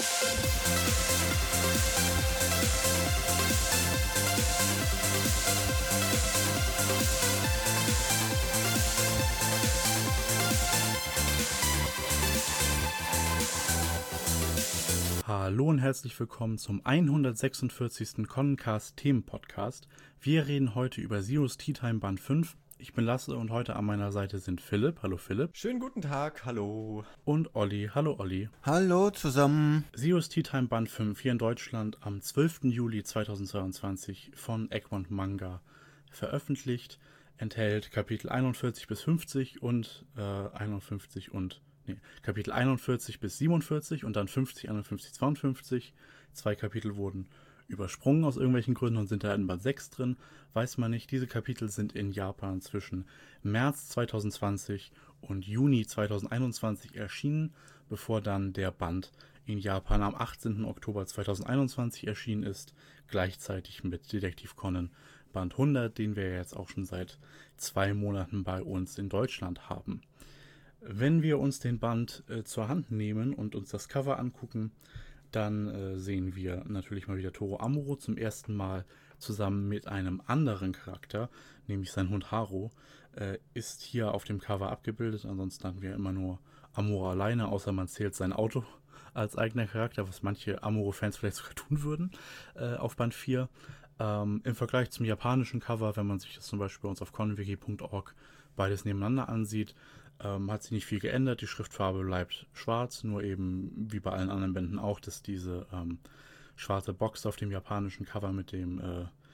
Hallo und herzlich willkommen zum 146. Connencast Themenpodcast. Wir reden heute über Zero's Tea Time Band 5. Ich bin Lasse und heute an meiner Seite sind Philipp. Hallo Philipp. Schönen guten Tag, hallo. Und Olli. Hallo Olli. Hallo zusammen. Zero's Tea Time Band 5 hier in Deutschland am 12. Juli 2022 von Egmont Manga veröffentlicht. Enthält Kapitel 41 bis 50 und Kapitel 41 bis 47 und dann 50, 51, 52. 2 Kapitel wurden übersprungen aus irgendwelchen Gründen und sind da in Band 6 drin. Weiß man nicht. Diese Kapitel sind in Japan zwischen März 2020 und Juni 2021 erschienen, bevor dann der Band in Japan am 18. Oktober 2021 erschienen ist, gleichzeitig mit Detektiv Conan Band 100, den wir jetzt auch schon seit 2 Monaten bei uns in Deutschland haben. Wenn wir uns den Band zur Hand nehmen und uns das Cover angucken, dann sehen wir natürlich mal wieder Toru Amuro zum ersten Mal zusammen mit einem anderen Charakter, nämlich sein Hund Haru, ist hier auf dem Cover abgebildet. Ansonsten hatten wir immer nur Amuro alleine, außer man zählt sein Auto als eigener Charakter, was manche Amuro-Fans vielleicht sogar tun würden, auf Band 4. Im Vergleich zum japanischen Cover, wenn man sich das zum Beispiel bei uns auf conwiki.org beides nebeneinander ansieht, hat sich nicht viel geändert. Die Schriftfarbe bleibt schwarz, nur eben wie bei allen anderen Bänden auch, dass diese schwarze Box auf dem japanischen Cover mit dem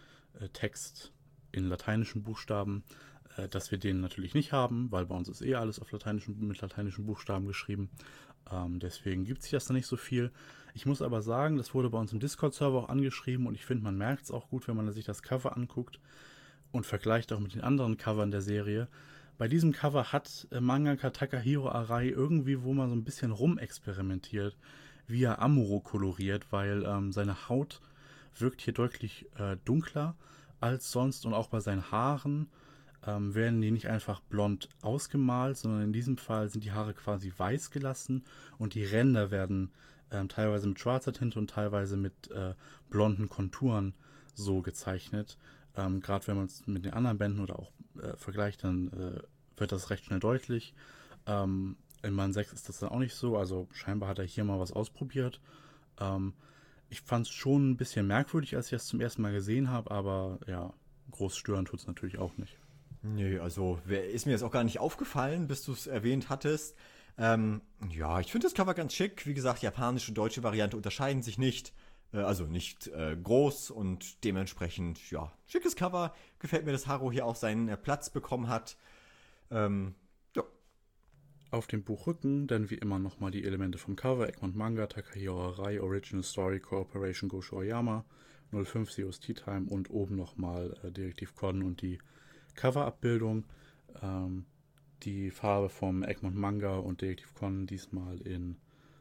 Text in lateinischen Buchstaben, dass wir den natürlich nicht haben, weil bei uns ist alles auf mit lateinischen Buchstaben geschrieben. Deswegen gibt es das da nicht so viel. Ich muss aber sagen, das wurde bei uns im Discord-Server auch angeschrieben und ich finde, man merkt es auch gut, wenn man sich das Cover anguckt und vergleicht auch mit den anderen Covern der Serie. Bei diesem Cover hat Mangaka Takahiro Arai irgendwie wo mal so ein bisschen rumexperimentiert, wie er Amuro koloriert, weil seine Haut wirkt hier deutlich dunkler als sonst und auch bei seinen Haaren werden die nicht einfach blond ausgemalt, sondern in diesem Fall sind die Haare quasi weiß gelassen und die Ränder werden teilweise mit schwarzer Tinte und teilweise mit blonden Konturen so gezeichnet. Gerade wenn man es mit den anderen Bänden oder auch vergleicht, dann wird das recht schnell deutlich. In Band 6 ist das dann auch nicht so, also scheinbar hat er hier mal was ausprobiert. Ich fand es schon ein bisschen merkwürdig, als ich das zum ersten Mal gesehen habe, aber ja, groß stören tut es natürlich auch nicht. Nee, also ist mir jetzt auch gar nicht aufgefallen, bis du es erwähnt hattest. Ja, ich finde das Cover ganz schick. Wie gesagt, japanische und deutsche Variante unterscheiden sich nicht. Also nicht groß und dementsprechend, ja, schickes Cover. Gefällt mir, dass Haru hier auch seinen Platz bekommen hat. Ja. Auf dem Buchrücken dann wie immer nochmal die Elemente vom Cover. Egmont Manga, Takahiro Arai, Original Story, Corporation Gosho Oyama, 05 Zero's Tea Time und oben nochmal Detektiv Conan und die Coverabbildung. Die Farbe vom Egmont Manga und Detektiv Conan diesmal in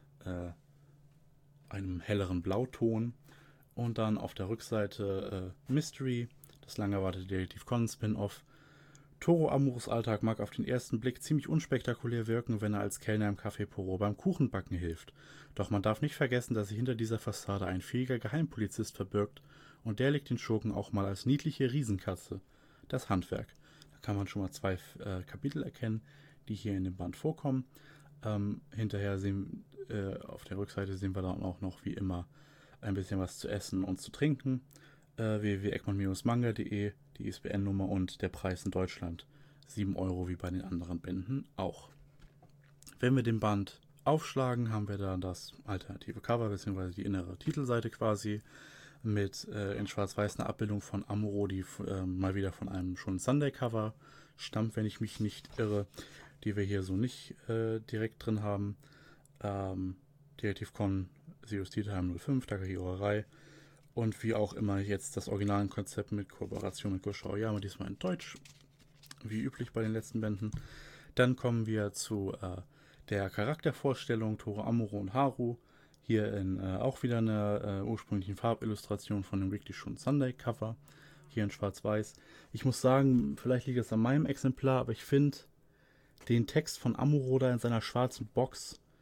einem helleren Blauton. Und dann auf der Rückseite Mystery, das lang erwartete Detektiv Conan Spin-Off. Toru Amuros Alltag mag auf den ersten Blick ziemlich unspektakulär wirken, wenn er als Kellner im Café Poro beim Kuchenbacken hilft. Doch man darf nicht vergessen, dass sich hinter dieser Fassade ein fähiger Geheimpolizist verbirgt und der legt den Schurken auch mal als niedliche Riesenkatze. Das Handwerk. Da kann man schon mal 2 Kapitel erkennen, die hier in dem Band vorkommen. Hinterher auf der Rückseite sehen wir dann auch noch wie immer ein bisschen was zu essen und zu trinken. www.egmont-manga.de, die ISBN-Nummer und der Preis in Deutschland 7 € wie bei den anderen Bänden auch. Wenn wir den Band aufschlagen, haben wir dann das alternative Cover bzw. die innere Titelseite quasi mit in schwarz-weiß eine Abbildung von Amuro, die mal wieder von einem schon Sunday-Cover stammt, wenn ich mich nicht irre, die wir hier so nicht direkt drin haben. Detektiv Conan, Zero's Tea Time 05, Takahiro Arai und wie auch immer jetzt das Originalkonzept mit Kooperation mit Gosho Oyama, diesmal in Deutsch, wie üblich bei den letzten Bänden. Dann kommen wir zu der Charaktervorstellung Toru Amuro und Haru. Hier in auch wieder einer ursprünglichen Farbillustration von dem Weekly Shonen Sunday Cover. Hier in schwarz-weiß. Ich muss sagen, vielleicht liegt es an meinem Exemplar, aber ich finde den Text von Amuro da in seiner schwarzen Box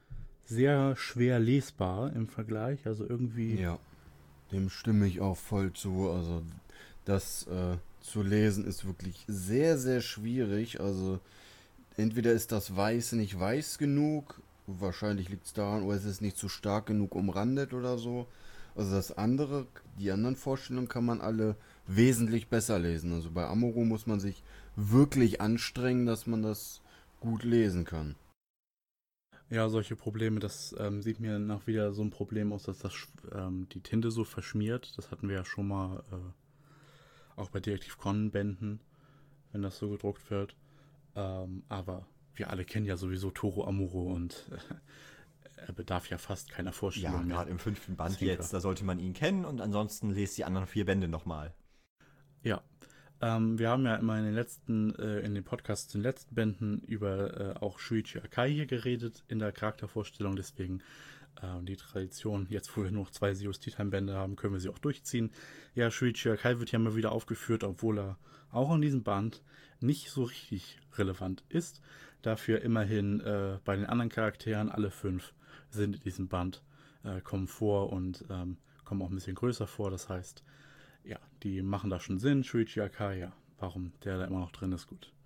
sehr schwer lesbar im Vergleich. Also irgendwie, Ja, dem stimme ich auch voll zu. Also das zu lesen ist wirklich sehr, sehr schwierig. Also entweder ist das Weiß nicht weiß genug, wahrscheinlich liegt es daran, oder es ist nicht zu stark genug umrandet oder so. Also die anderen Vorstellungen kann man alle wesentlich besser lesen. Also bei Amuro muss man sich wirklich anstrengen, dass man das gut lesen kann. ja, solche Probleme, das sieht mir nach wieder so ein Problem aus, dass die Tinte so verschmiert. Das hatten wir ja schon mal auch bei Detektiv Conan-Bänden, wenn das so gedruckt wird. Aber wir alle kennen ja sowieso Toru Amuro und er bedarf ja fast keiner Ja, Vorstellung mehr. gerade im 5. Band Zwinker. jetzt, da sollte man ihn kennen und ansonsten lest die anderen 4 Bände nochmal. Ja. Wir haben ja immer in den Podcasts, den letzten Bänden über auch Shuichi Akai hier geredet in der Charaktervorstellung, deswegen die Tradition, jetzt wo wir nur noch 2 Zeus Tea Time Bände haben, können wir sie auch durchziehen. Ja, Shuichi Akai wird ja mal wieder aufgeführt, obwohl er auch in diesem Band nicht so richtig relevant ist. Dafür immerhin bei den anderen Charakteren alle 5 sind in diesem Band, kommen vor und kommen auch ein bisschen größer vor. Das heißt, ja, die machen da schon Sinn. Shuichi Akai, ja, warum der da immer noch drin ist, gut.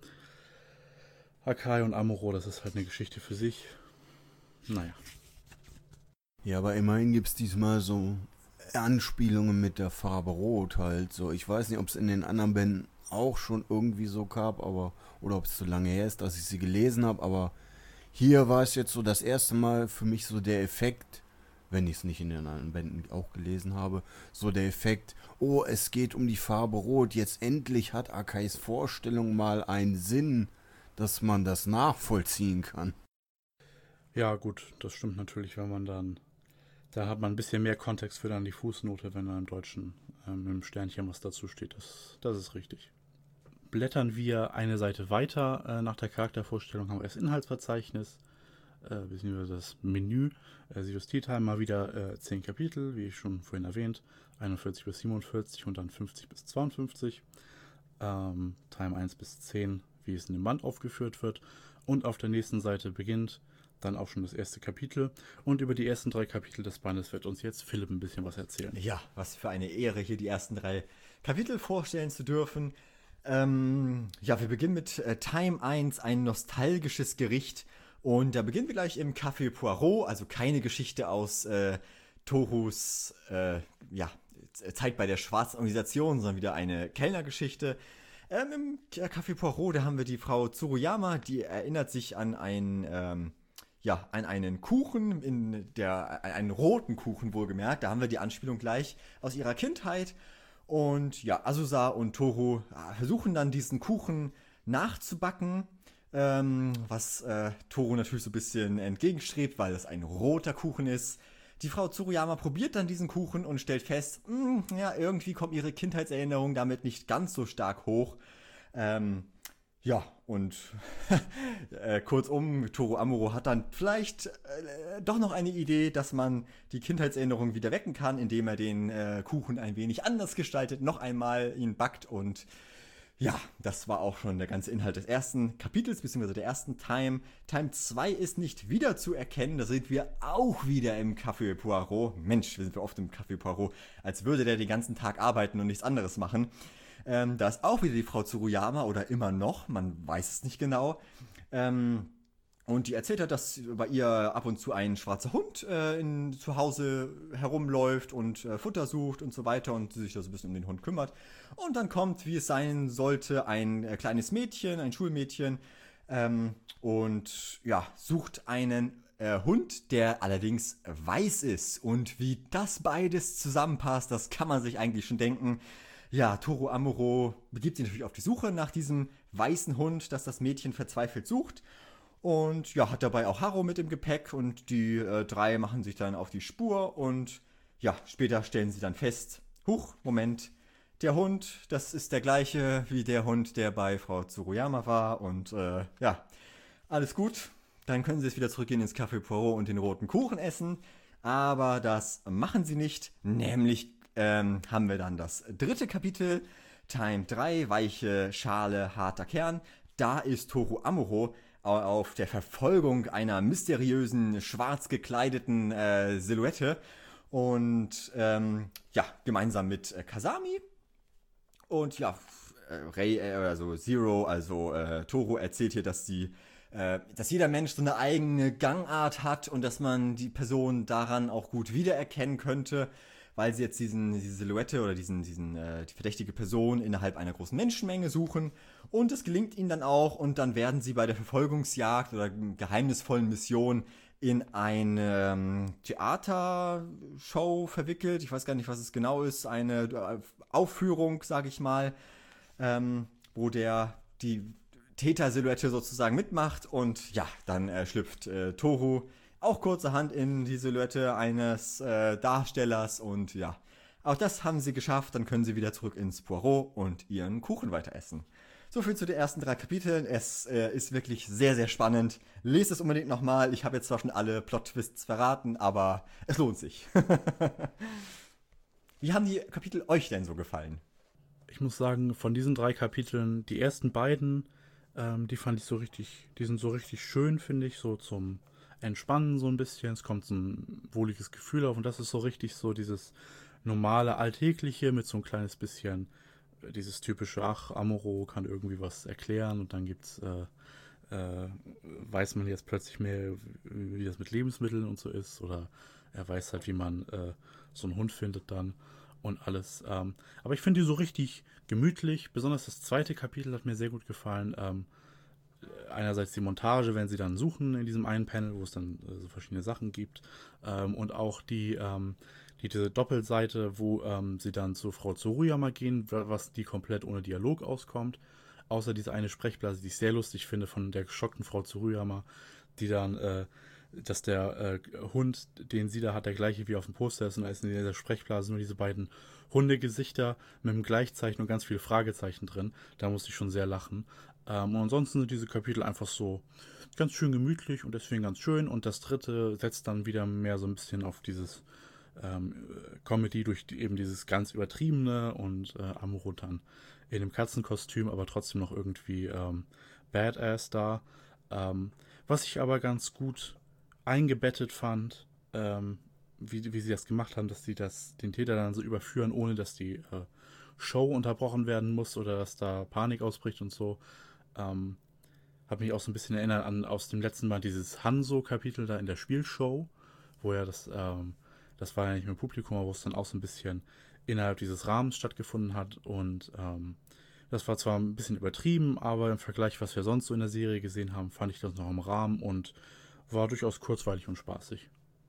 Akai und Amuro, das ist halt eine Geschichte für sich. Naja. Ja, aber immerhin gibt es diesmal so Anspielungen mit der Farbe Rot halt. So, ich weiß nicht, ob es in den anderen Bänden auch schon irgendwie so gab, aber oder ob es zu lange her ist, dass ich sie gelesen habe, aber hier war es jetzt so das erste Mal für mich so der Effekt, wenn ich es nicht in den anderen Bänden auch gelesen habe, so der Effekt, oh, es geht um die Farbe Rot, jetzt endlich hat Akais Vorstellung mal einen Sinn, dass man das nachvollziehen kann. Ja, gut, das stimmt natürlich, wenn man da hat man ein bisschen mehr Kontext für dann die Fußnote, wenn da im Deutschen mit dem Sternchen was dazu steht. Das ist richtig. Blättern wir eine Seite weiter nach der Charaktervorstellung, haben wir das Inhaltsverzeichnis, beziehungsweise das Menü. Zeus Tea Time mal wieder 10 Kapitel, wie ich schon vorhin erwähnt, 41 bis 47 und dann 50 bis 52. Time 1 bis 10, wie es in dem Band aufgeführt wird. Und auf der nächsten Seite beginnt dann auch schon das erste Kapitel. Und über die ersten 3 Kapitel des Bandes wird uns jetzt Philipp ein bisschen was erzählen. Ja, was für eine Ehre, hier die ersten 3 Kapitel vorstellen zu dürfen. Ja, wir beginnen mit Time 1, ein nostalgisches Gericht. Und da beginnen wir gleich im Café Poirot, also keine Geschichte aus Torus Zeit bei der schwarzen Organisation, sondern wieder eine Kellnergeschichte. Im Café Poirot, da haben wir die Frau Tsuruyama, die erinnert sich an an einen Kuchen, einen roten Kuchen wohlgemerkt. Da haben wir die Anspielung gleich aus ihrer Kindheit. Und ja, Azusa und Toru versuchen dann diesen Kuchen nachzubacken, was Toru natürlich so ein bisschen entgegenstrebt, weil es ein roter Kuchen ist. Die Frau Tsuruyama probiert dann diesen Kuchen und stellt fest, ja, irgendwie kommt ihre Kindheitserinnerung damit nicht ganz so stark hoch. Ja, und kurzum, Toru Amuro hat dann vielleicht doch noch eine Idee, dass man die Kindheitserinnerung wieder wecken kann, indem er den Kuchen ein wenig anders gestaltet, noch einmal ihn backt und ja, das war auch schon der ganze Inhalt des ersten Kapitels, beziehungsweise der ersten Time. Time 2 ist nicht wieder zu erkennen, da sind wir auch wieder im Café Poirot. Mensch, wir sind oft im Café Poirot, als würde der den ganzen Tag arbeiten und nichts anderes machen. Da ist auch wieder die Frau Tsuruyama oder immer noch, man weiß es nicht genau. Und die erzählt hat, dass bei ihr ab und zu ein schwarzer Hund zu Hause herumläuft und Futter sucht und so weiter und sie sich da so ein bisschen um den Hund kümmert. Und dann kommt, wie es sein sollte, ein kleines Mädchen, ein Schulmädchen und ja, sucht einen Hund, der allerdings weiß ist. Und wie das beides zusammenpasst, das kann man sich eigentlich schon denken. Ja, Toru Amuro begibt sich natürlich auf die Suche nach diesem weißen Hund, das Mädchen verzweifelt sucht. Und ja, hat dabei auch Haro mit im Gepäck und die 3 machen sich dann auf die Spur und ja, später stellen sie dann fest, huch, Moment, der Hund, das ist der gleiche wie der Hund, der bei Frau Tsuruyama war und ja, alles gut. Dann können sie jetzt wieder zurückgehen ins Café Poirot und den roten Kuchen essen, aber das machen sie nicht, nämlich haben wir dann das 3. Kapitel, Time 3, weiche Schale, harter Kern. Da ist Toru Amuro auf der Verfolgung einer mysteriösen, schwarz gekleideten Silhouette. Und gemeinsam mit Kasami. Und ja, Toru erzählt hier, dass jeder Mensch so eine eigene Gangart hat und dass man die Person daran auch gut wiedererkennen könnte, weil sie jetzt diese Silhouette oder die verdächtige Person innerhalb einer großen Menschenmenge suchen. Und es gelingt ihnen dann auch und dann werden sie bei der Verfolgungsjagd oder geheimnisvollen Mission in eine Theatershow verwickelt. Ich weiß gar nicht, was es genau ist. Eine Aufführung, sage ich mal, wo die Täter-Silhouette sozusagen mitmacht. Und ja, dann schlüpft Toru auch kurzerhand in die Silhouette eines Darstellers. Und ja, auch das haben sie geschafft. Dann können sie wieder zurück ins Poirot und ihren Kuchen weiter essen. So viel zu den ersten 3 Kapiteln. Es ist wirklich sehr, sehr spannend. Lest es unbedingt nochmal. Ich habe jetzt zwar schon alle Plot-Twists verraten, aber es lohnt sich. Wie haben die Kapitel euch denn so gefallen? Ich muss sagen, von diesen 3 Kapiteln, die ersten beiden, die fand ich die sind so richtig schön, finde ich, so zum Entspannen so ein bisschen. Es kommt so ein wohliges Gefühl auf und das ist so richtig so dieses normale, alltägliche mit so ein kleines bisschen dieses typische, Amuro kann irgendwie was erklären und dann weiß man jetzt plötzlich mehr, wie das mit Lebensmitteln und so ist oder er weiß halt, wie man so einen Hund findet dann und alles. Aber ich finde die so richtig gemütlich, besonders das 2. Kapitel hat mir sehr gut gefallen. Einerseits die Montage, wenn sie dann suchen in diesem einen Panel, wo es dann so verschiedene Sachen gibt und auch diese Doppelseite, wo sie dann zu Frau Tsuruyama gehen, was die komplett ohne Dialog auskommt. Außer diese eine Sprechblase, die ich sehr lustig finde, von der geschockten Frau Tsuruyama, die dann, dass der Hund, den sie da hat, der gleiche wie auf dem Poster ist und da ist in dieser Sprechblase nur diese beiden Hundegesichter mit einem Gleichzeichen und ganz viele Fragezeichen drin. Da musste ich schon sehr lachen. Und ansonsten sind diese Kapitel einfach so ganz schön gemütlich und deswegen ganz schön. Und das 3. setzt dann wieder mehr so ein bisschen auf dieses Comedy durch eben dieses ganz Übertriebene und Amuro dann in dem Katzenkostüm, aber trotzdem noch irgendwie Badass da. Was ich aber ganz gut eingebettet fand, wie sie das gemacht haben, dass sie den Täter dann so überführen, ohne dass die Show unterbrochen werden muss oder dass da Panik ausbricht und so. Hat mich auch so ein bisschen erinnert an aus dem letzten Mal dieses Hanzo-Kapitel da in der Spielshow, wo ja das war ja nicht mit Publikum, aber wo es dann auch so ein bisschen innerhalb dieses Rahmens stattgefunden hat und das war zwar ein bisschen übertrieben, aber im Vergleich, was wir sonst so in der Serie gesehen haben, fand ich das noch im Rahmen und war durchaus kurzweilig und spaßig.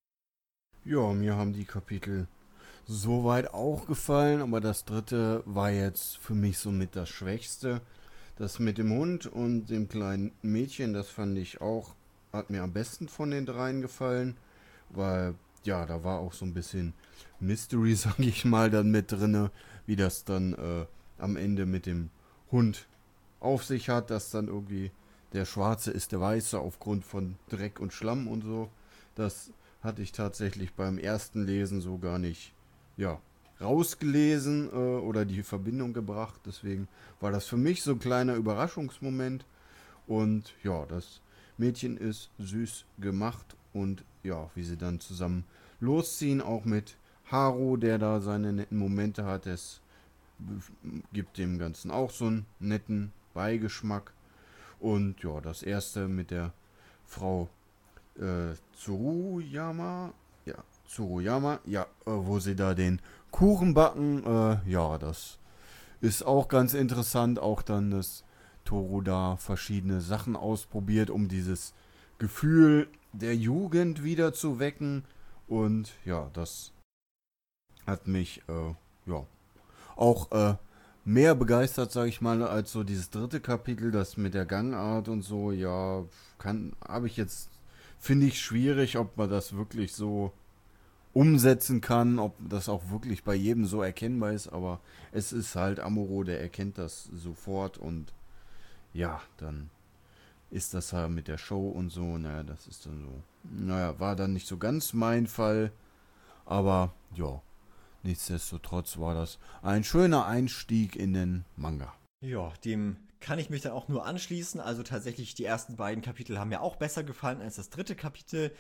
Ja, mir haben die Kapitel soweit auch gefallen, aber das 3. war jetzt für mich somit das Schwächste. Das mit dem Hund und dem kleinen Mädchen, das fand ich auch, hat mir am besten von den 3 gefallen, weil, ja, da war auch so ein bisschen Mystery, sag ich mal, dann mit drinne, wie das dann am Ende mit dem Hund auf sich hat, dass dann irgendwie der Schwarze ist der Weiße aufgrund von Dreck und Schlamm und so. Das hatte ich tatsächlich beim ersten Lesen so gar nicht, rausgelesen oder die Verbindung gebracht. Deswegen war das für mich so ein kleiner Überraschungsmoment. Und ja, das Mädchen ist süß gemacht und ja, wie sie dann zusammen losziehen, auch mit Haru, der da seine netten Momente hat, das gibt dem Ganzen auch so einen netten Beigeschmack. Und ja, das erste mit der Frau Tsuruyama, wo sie da den Kuchen backen, das ist auch ganz interessant, auch dann, dass Toru da verschiedene Sachen ausprobiert, um dieses Gefühl der Jugend wieder zu wecken und ja, das hat mich, auch mehr begeistert, sage ich mal, als so dieses 3. Kapitel, das mit der Gangart und so, ja, finde ich schwierig, ob man das wirklich so umsetzen kann, ob das auch wirklich bei jedem so erkennbar ist, aber es ist halt Amuro, der erkennt das sofort und ja, dann ist das halt mit der Show und so, das ist dann so, war dann nicht so ganz mein Fall, aber ja, nichtsdestotrotz war das ein schöner Einstieg in den Manga. Ja, dem kann ich mich dann auch nur anschließen. Also tatsächlich, die ersten beiden Kapitel haben mir auch besser gefallen als das dritte Kapitel.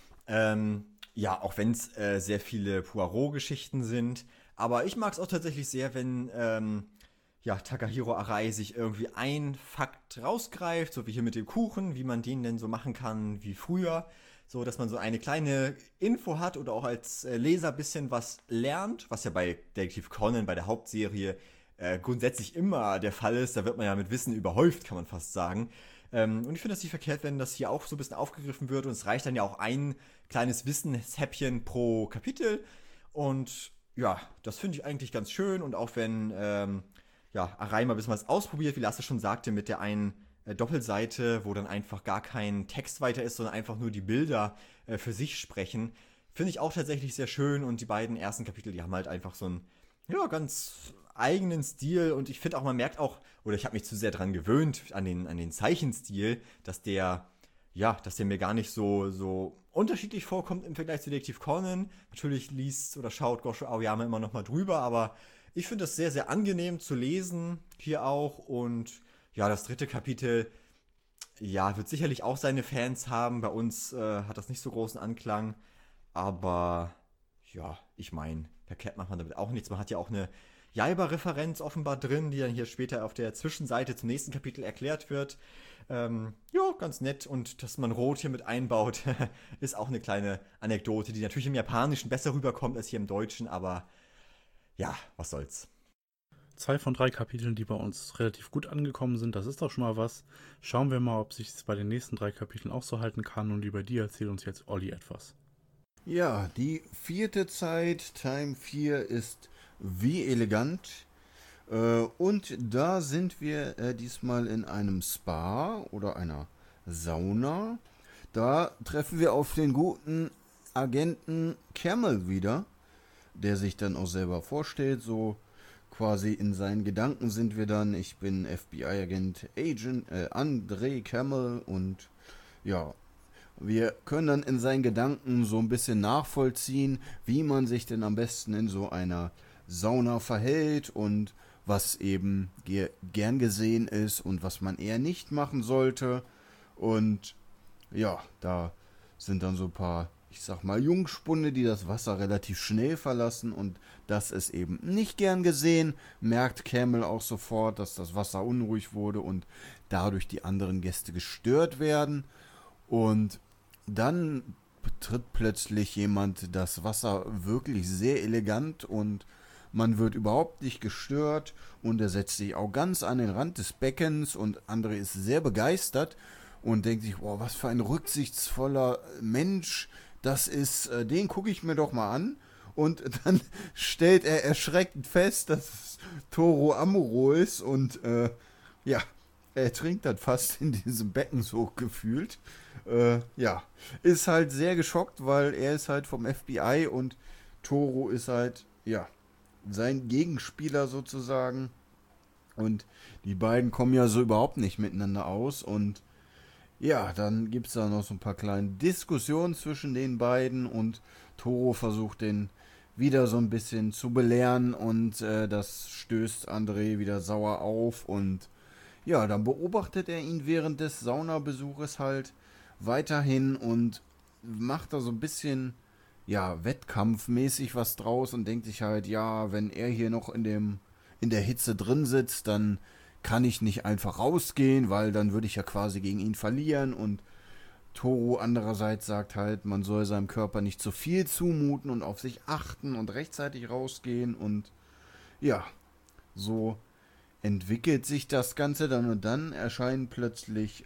Ja, auch wenn es sehr viele Poirot-Geschichten sind. Aber ich mag es auch tatsächlich sehr, wenn ja, Takahiro Arai sich irgendwie ein Fakt rausgreift, so wie hier mit dem Kuchen, wie man den denn so machen kann wie früher. So, dass man so eine kleine Info hat oder auch als Leser ein bisschen was lernt, was ja bei Detektiv Conan, bei der Hauptserie, grundsätzlich immer der Fall ist. Da wird man ja mit Wissen überhäuft, kann man fast sagen. Und ich finde das nicht verkehrt, wenn das hier auch so ein bisschen aufgegriffen wird. Und es reicht dann ja auch ein kleines Wissenshäppchen pro Kapitel. Und ja, das finde ich eigentlich ganz schön. Und auch wenn ja, Arai mal ein bisschen was ausprobiert, wie Lasse schon sagte, mit der einen Doppelseite, wo dann einfach gar kein Text weiter ist, sondern einfach nur die Bilder für sich sprechen. Finde ich auch tatsächlich sehr schön. Und die beiden ersten Kapitel, die haben halt einfach so einen, ja, ganz eigenen Stil. Und ich finde auch, man merkt auch, oder ich habe mich zu sehr dran gewöhnt, an den Zeichenstil, dass der mir gar nicht so unterschiedlich vorkommt im Vergleich zu Detektiv Conan. Natürlich liest oder schaut Gosho Aoyama immer noch mal drüber, aber ich finde das sehr, sehr angenehm zu lesen, hier auch. Und ja, das dritte Kapitel, ja, wird sicherlich auch seine Fans haben. Bei uns hat das nicht so großen Anklang. Aber ja, ich meine, verkehrt macht man damit auch nichts. Man hat ja auch eine Jaiba-Referenz offenbar drin, die dann hier später auf der Zwischenseite zum nächsten Kapitel erklärt wird. Ja, ganz nett. Und dass man Rot hier mit einbaut, ist auch eine kleine Anekdote, die natürlich im Japanischen besser rüberkommt als hier im Deutschen. Aber ja, was soll's. 2 von 3 Kapiteln, die bei uns relativ gut angekommen sind, das ist doch schon mal was. Schauen wir mal, ob sich es bei den nächsten 3 Kapiteln auch so halten kann. Und über die erzählt uns jetzt Olli etwas. Ja, die vierte Zeit, Time 4, ist wie elegant. Und da sind wir diesmal in einem Spa oder einer Sauna. Da treffen wir auf den guten Agenten Camel wieder, der sich dann auch selber vorstellt. So quasi in seinen Gedanken sind wir dann. Ich bin FBI-Agent André Camel und ja, wir können dann in seinen Gedanken so ein bisschen nachvollziehen, wie man sich denn am besten in so einer Sauna verhält und was eben gern gesehen ist und was man eher nicht machen sollte. Und ja, da sind dann so ein paar, ich sag mal, Jungspunde, die das Wasser relativ schnell verlassen und das ist eben nicht gern gesehen. Merkt Camel auch sofort, dass das Wasser unruhig wurde und dadurch die anderen Gäste gestört werden. Und dann betritt plötzlich jemand das Wasser wirklich sehr elegant und man wird überhaupt nicht gestört und er setzt sich auch ganz an den Rand des Beckens und André ist sehr begeistert und denkt sich, oh, was für ein rücksichtsvoller Mensch das ist, den gucke ich mir doch mal an. Und dann stellt er erschreckend fest, dass es Toro Amuro ist und ja, er trinkt dann fast in diesem Becken so gefühlt. Ja, ist halt sehr geschockt, weil er ist halt vom FBI und Toro ist halt, ja, sein Gegenspieler sozusagen. Und die beiden kommen ja so überhaupt nicht miteinander aus. Und ja, dann gibt es da noch so ein paar kleine Diskussionen zwischen den beiden und Toro versucht den wieder so ein bisschen zu belehren und das stößt André wieder sauer auf und ja, dann beobachtet er ihn während des Saunabesuches halt weiterhin und macht da so ein bisschen, ja, wettkampfmäßig was draus und denkt sich halt, ja, wenn er hier noch in der Hitze drin sitzt, dann kann ich nicht einfach rausgehen, weil dann würde ich ja quasi gegen ihn verlieren und Toro andererseits sagt halt, man soll seinem Körper nicht zu viel zumuten und auf sich achten und rechtzeitig rausgehen und ja, so entwickelt sich das Ganze dann und dann erscheint plötzlich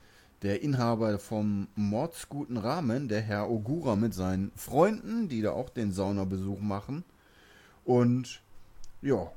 der Inhaber vom Mordsguten Ramen, der Herr Ogura mit seinen Freunden, die da auch den Saunabesuch machen. Und ja,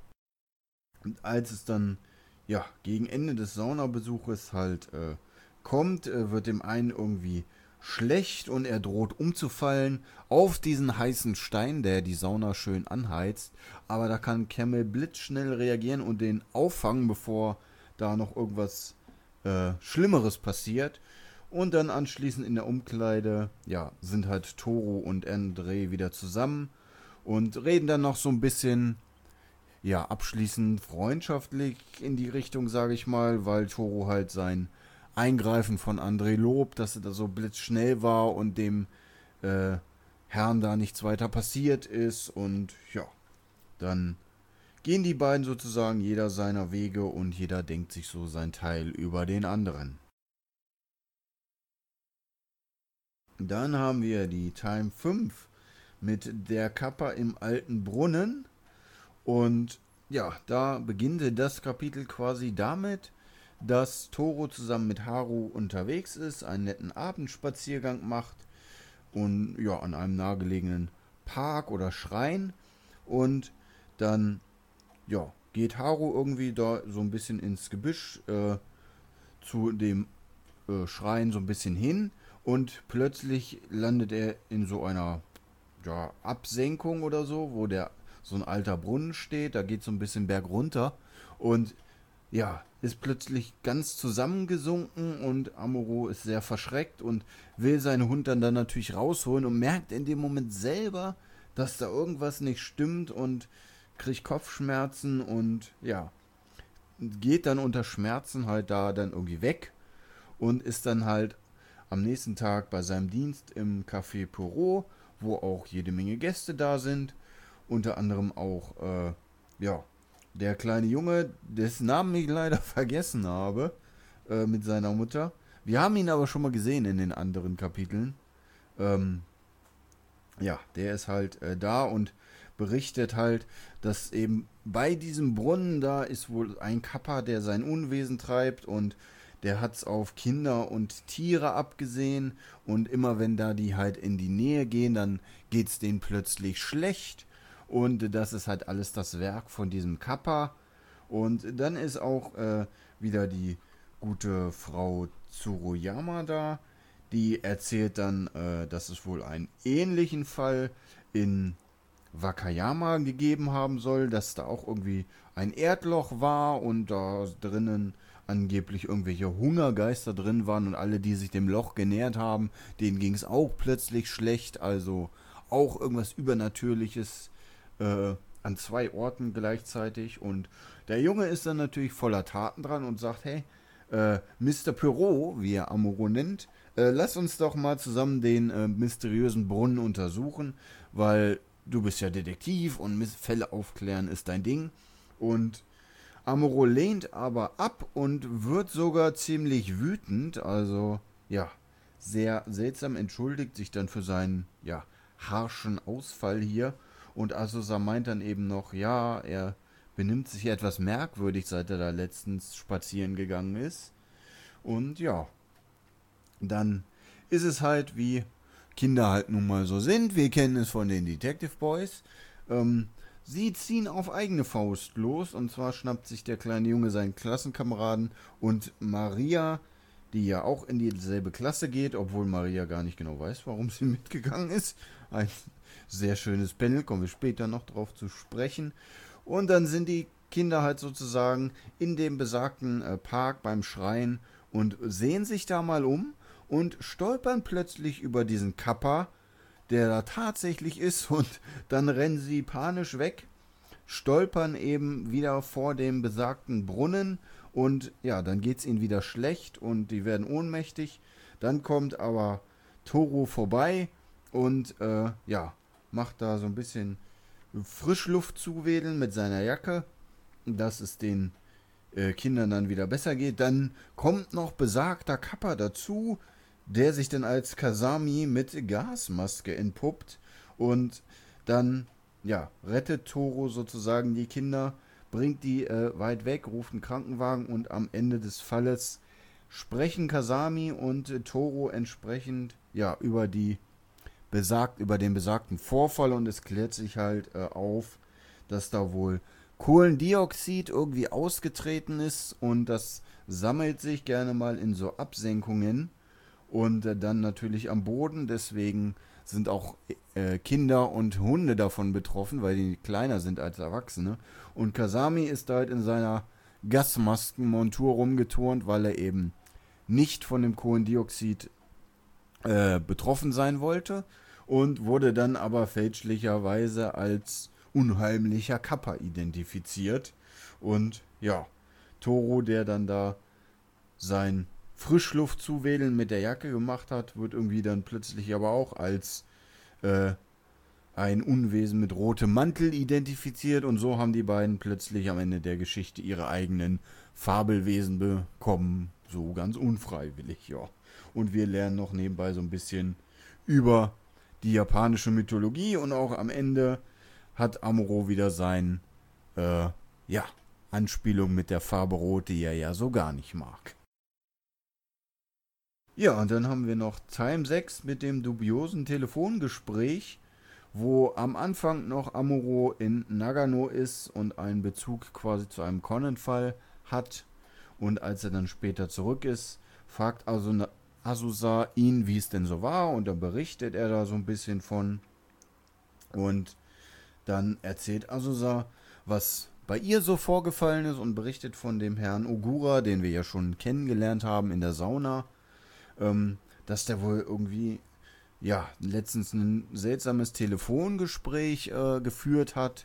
und als es dann ja gegen Ende des Saunabesuches halt kommt, wird dem einen irgendwie schlecht und er droht umzufallen auf diesen heißen Stein, der die Sauna schön anheizt. Aber da kann Camel blitzschnell reagieren und den auffangen, bevor da noch irgendwas Schlimmeres passiert. Und dann anschließend in der Umkleide, ja, sind halt Toro und André wieder zusammen und reden dann noch so ein bisschen, ja, abschließend freundschaftlich in die Richtung, sage ich mal, weil Toro halt sein Eingreifen von André lobt, dass er da so blitzschnell war und dem Herrn da nichts weiter passiert ist. Und ja, dann gehen die beiden sozusagen jeder seiner Wege und jeder denkt sich so sein Teil über den anderen. Dann haben wir die Time 5 mit der Kappa im alten Brunnen. Und ja, da beginnt das Kapitel quasi damit, dass Toro zusammen mit Haru unterwegs ist, einen netten Abendspaziergang macht und ja, an einem nahegelegenen Park oder Schrein. Und dann ja, geht Haru irgendwie da so ein bisschen ins Gebüsch zu dem Schrein so ein bisschen hin und plötzlich landet er in so einer Absenkung oder so, wo so ein alter Brunnen steht, da geht so ein bisschen berg runter und ja, ist plötzlich ganz zusammengesunken und Amuro ist sehr verschreckt und will seinen Hund dann natürlich rausholen und merkt in dem Moment selber, dass da irgendwas nicht stimmt und kriegt Kopfschmerzen und ja, geht dann unter Schmerzen halt da dann irgendwie weg und ist dann halt am nächsten Tag bei seinem Dienst im Café Perrault, wo auch jede Menge Gäste da sind. Unter anderem auch, der kleine Junge, dessen Namen ich leider vergessen habe, mit seiner Mutter. Wir haben ihn aber schon mal gesehen in den anderen Kapiteln. Der ist halt da und berichtet halt, dass eben bei diesem Brunnen da ist wohl ein Kappa, der sein Unwesen treibt und der hat's auf Kinder und Tiere abgesehen und immer wenn da die halt in die Nähe gehen, dann geht's denen plötzlich schlecht und das ist halt alles das Werk von diesem Kappa und dann ist auch wieder die gute Frau Tsuruyama da, die erzählt dann, dass es wohl einen ähnlichen Fall in Wakayama gegeben haben soll, dass da auch irgendwie ein Erdloch war und da drinnen angeblich irgendwelche Hungergeister drin waren und alle, die sich dem Loch genähert haben, denen ging es auch plötzlich schlecht, also auch irgendwas Übernatürliches an 2 Orten gleichzeitig und der Junge ist dann natürlich voller Taten dran und sagt, hey, Mr. Perrault, wie er Amuro nennt, lass uns doch mal zusammen den mysteriösen Brunnen untersuchen, weil du bist ja Detektiv und Fälle aufklären ist dein Ding. Und Amuro lehnt aber ab und wird sogar ziemlich wütend. Also, ja, sehr seltsam, entschuldigt sich dann für seinen, harschen Ausfall hier. Und Azusa meint dann eben noch, ja, er benimmt sich etwas merkwürdig, seit er da letztens spazieren gegangen ist. Und ja, dann ist es halt, wie Kinder halt nun mal so sind. Wir kennen es von den Detective Boys. Sie ziehen auf eigene Faust los. Und zwar schnappt sich der kleine Junge seinen Klassenkameraden und Maria, die ja auch in dieselbe Klasse geht, obwohl Maria gar nicht genau weiß, warum sie mitgegangen ist. Ein sehr schönes Panel, kommen wir später noch drauf zu sprechen. Und dann sind die Kinder halt sozusagen in dem besagten Park beim Schrein und sehen sich da mal um und stolpern plötzlich über diesen Kappa, der da tatsächlich ist und dann rennen sie panisch weg, stolpern eben wieder vor dem besagten Brunnen und ja, dann geht's ihnen wieder schlecht und die werden ohnmächtig. Dann kommt aber Toro vorbei und macht da so ein bisschen Frischluft zuwedeln mit seiner Jacke, dass es den Kindern dann wieder besser geht. Dann kommt noch besagter Kappa dazu, der sich dann als Kasami mit Gasmaske entpuppt und dann, rettet Toro sozusagen die Kinder, bringt die weit weg, ruft einen Krankenwagen und am Ende des Falles sprechen Kasami und Toro entsprechend, über den besagten Vorfall und es klärt sich halt auf, dass da wohl Kohlendioxid irgendwie ausgetreten ist und das sammelt sich gerne mal in so Absenkungen und dann natürlich am Boden. Deswegen sind auch Kinder und Hunde davon betroffen, weil die kleiner sind als Erwachsene. Und Kasami ist da halt in seiner Gasmaskenmontur rumgeturnt, weil er eben nicht von dem Kohlendioxid betroffen sein wollte und wurde dann aber fälschlicherweise als unheimlicher Kappa identifiziert. Und ja, Toro, der dann da sein Frischluftzuwedeln mit der Jacke gemacht hat, wird irgendwie dann plötzlich aber auch als ein Unwesen mit rotem Mantel identifiziert. Und so haben die beiden plötzlich am Ende der Geschichte ihre eigenen Fabelwesen bekommen. So ganz unfreiwillig, ja. Und wir lernen noch nebenbei so ein bisschen über die japanische Mythologie. Und auch am Ende hat Amuro wieder sein, Anspielung mit der Farbe Rot, die er ja so gar nicht mag. Ja, und dann haben wir noch Time 6 mit dem dubiosen Telefongespräch, wo am Anfang noch Amuro in Nagano ist und einen Bezug quasi zu einem Conan-Fall hat. Und als er dann später zurück ist, fragt also Azusa ihn, wie es denn so war. Und dann berichtet er da so ein bisschen von. Und dann erzählt Azusa, was bei ihr so vorgefallen ist und berichtet von dem Herrn Ogura, den wir ja schon kennengelernt haben in der Sauna. Dass der wohl irgendwie, letztens ein seltsames Telefongespräch geführt hat,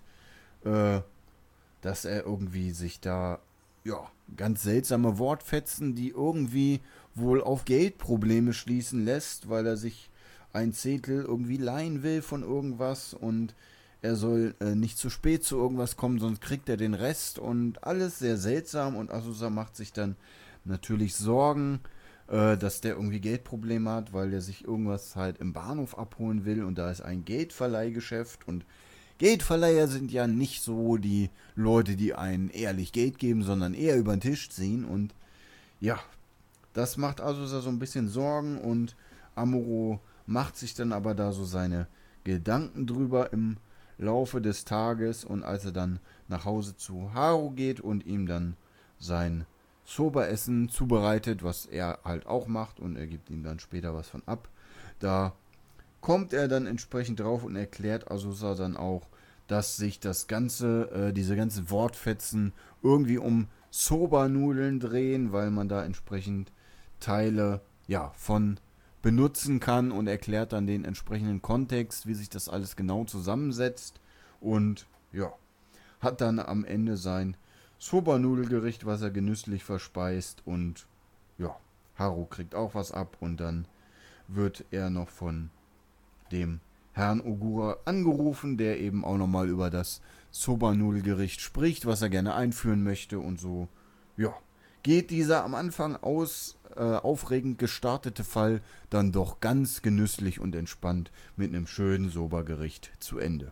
dass er irgendwie sich da, ganz seltsame Wortfetzen, die irgendwie wohl auf Geldprobleme schließen lässt, weil er sich ein Zehntel irgendwie leihen will von irgendwas und er soll nicht zu spät zu irgendwas kommen, sonst kriegt er den Rest und alles sehr seltsam und Azusa macht sich dann natürlich Sorgen, dass der irgendwie Geldprobleme hat, weil der sich irgendwas halt im Bahnhof abholen will und da ist ein Geldverleihgeschäft und Geldverleiher sind ja nicht so die Leute, die einen ehrlich Geld geben, sondern eher über den Tisch ziehen und ja, das macht Azusa so ein bisschen Sorgen und Amuro macht sich dann aber da so seine Gedanken drüber im Laufe des Tages und als er dann nach Hause zu Haru geht und ihm dann sein Soba-Essen zubereitet, was er halt auch macht und er gibt ihm dann später was von ab. Da kommt er dann entsprechend drauf und erklärt Azusa dann auch, dass sich das ganze, diese ganzen Wortfetzen irgendwie um Soba-Nudeln drehen, weil man da entsprechend Teile, von benutzen kann und erklärt dann den entsprechenden Kontext, wie sich das alles genau zusammensetzt und hat dann am Ende sein Soba-Nudelgericht, was er genüsslich verspeist und Haru kriegt auch was ab und dann wird er noch von dem Herrn Ogura angerufen, der eben auch nochmal über das Soba-Nudelgericht spricht, was er gerne einführen möchte und so, geht dieser am Anfang aufregend gestartete Fall dann doch ganz genüsslich und entspannt mit einem schönen Soba-Gericht zu Ende.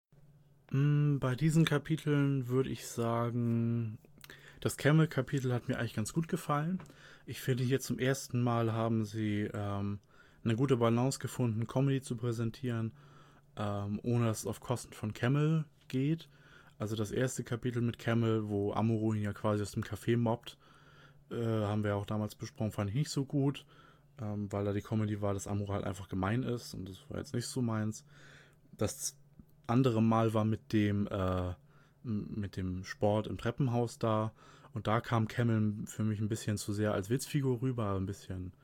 Bei diesen Kapiteln würde ich sagen, das Camel-Kapitel hat mir eigentlich ganz gut gefallen. Ich finde, hier zum ersten Mal haben sie eine gute Balance gefunden, Comedy zu präsentieren, ohne dass es auf Kosten von Camel geht. Also das erste Kapitel mit Camel, wo Amuro ihn ja quasi aus dem Café mobbt, haben wir auch damals besprochen, fand ich nicht so gut, weil da die Comedy war, dass Amuro halt einfach gemein ist und das war jetzt nicht so meins. Das andere Mal war mit dem Sport im Treppenhaus da und da kam Camel für mich ein bisschen zu sehr als Witzfigur rüber, ein bisschen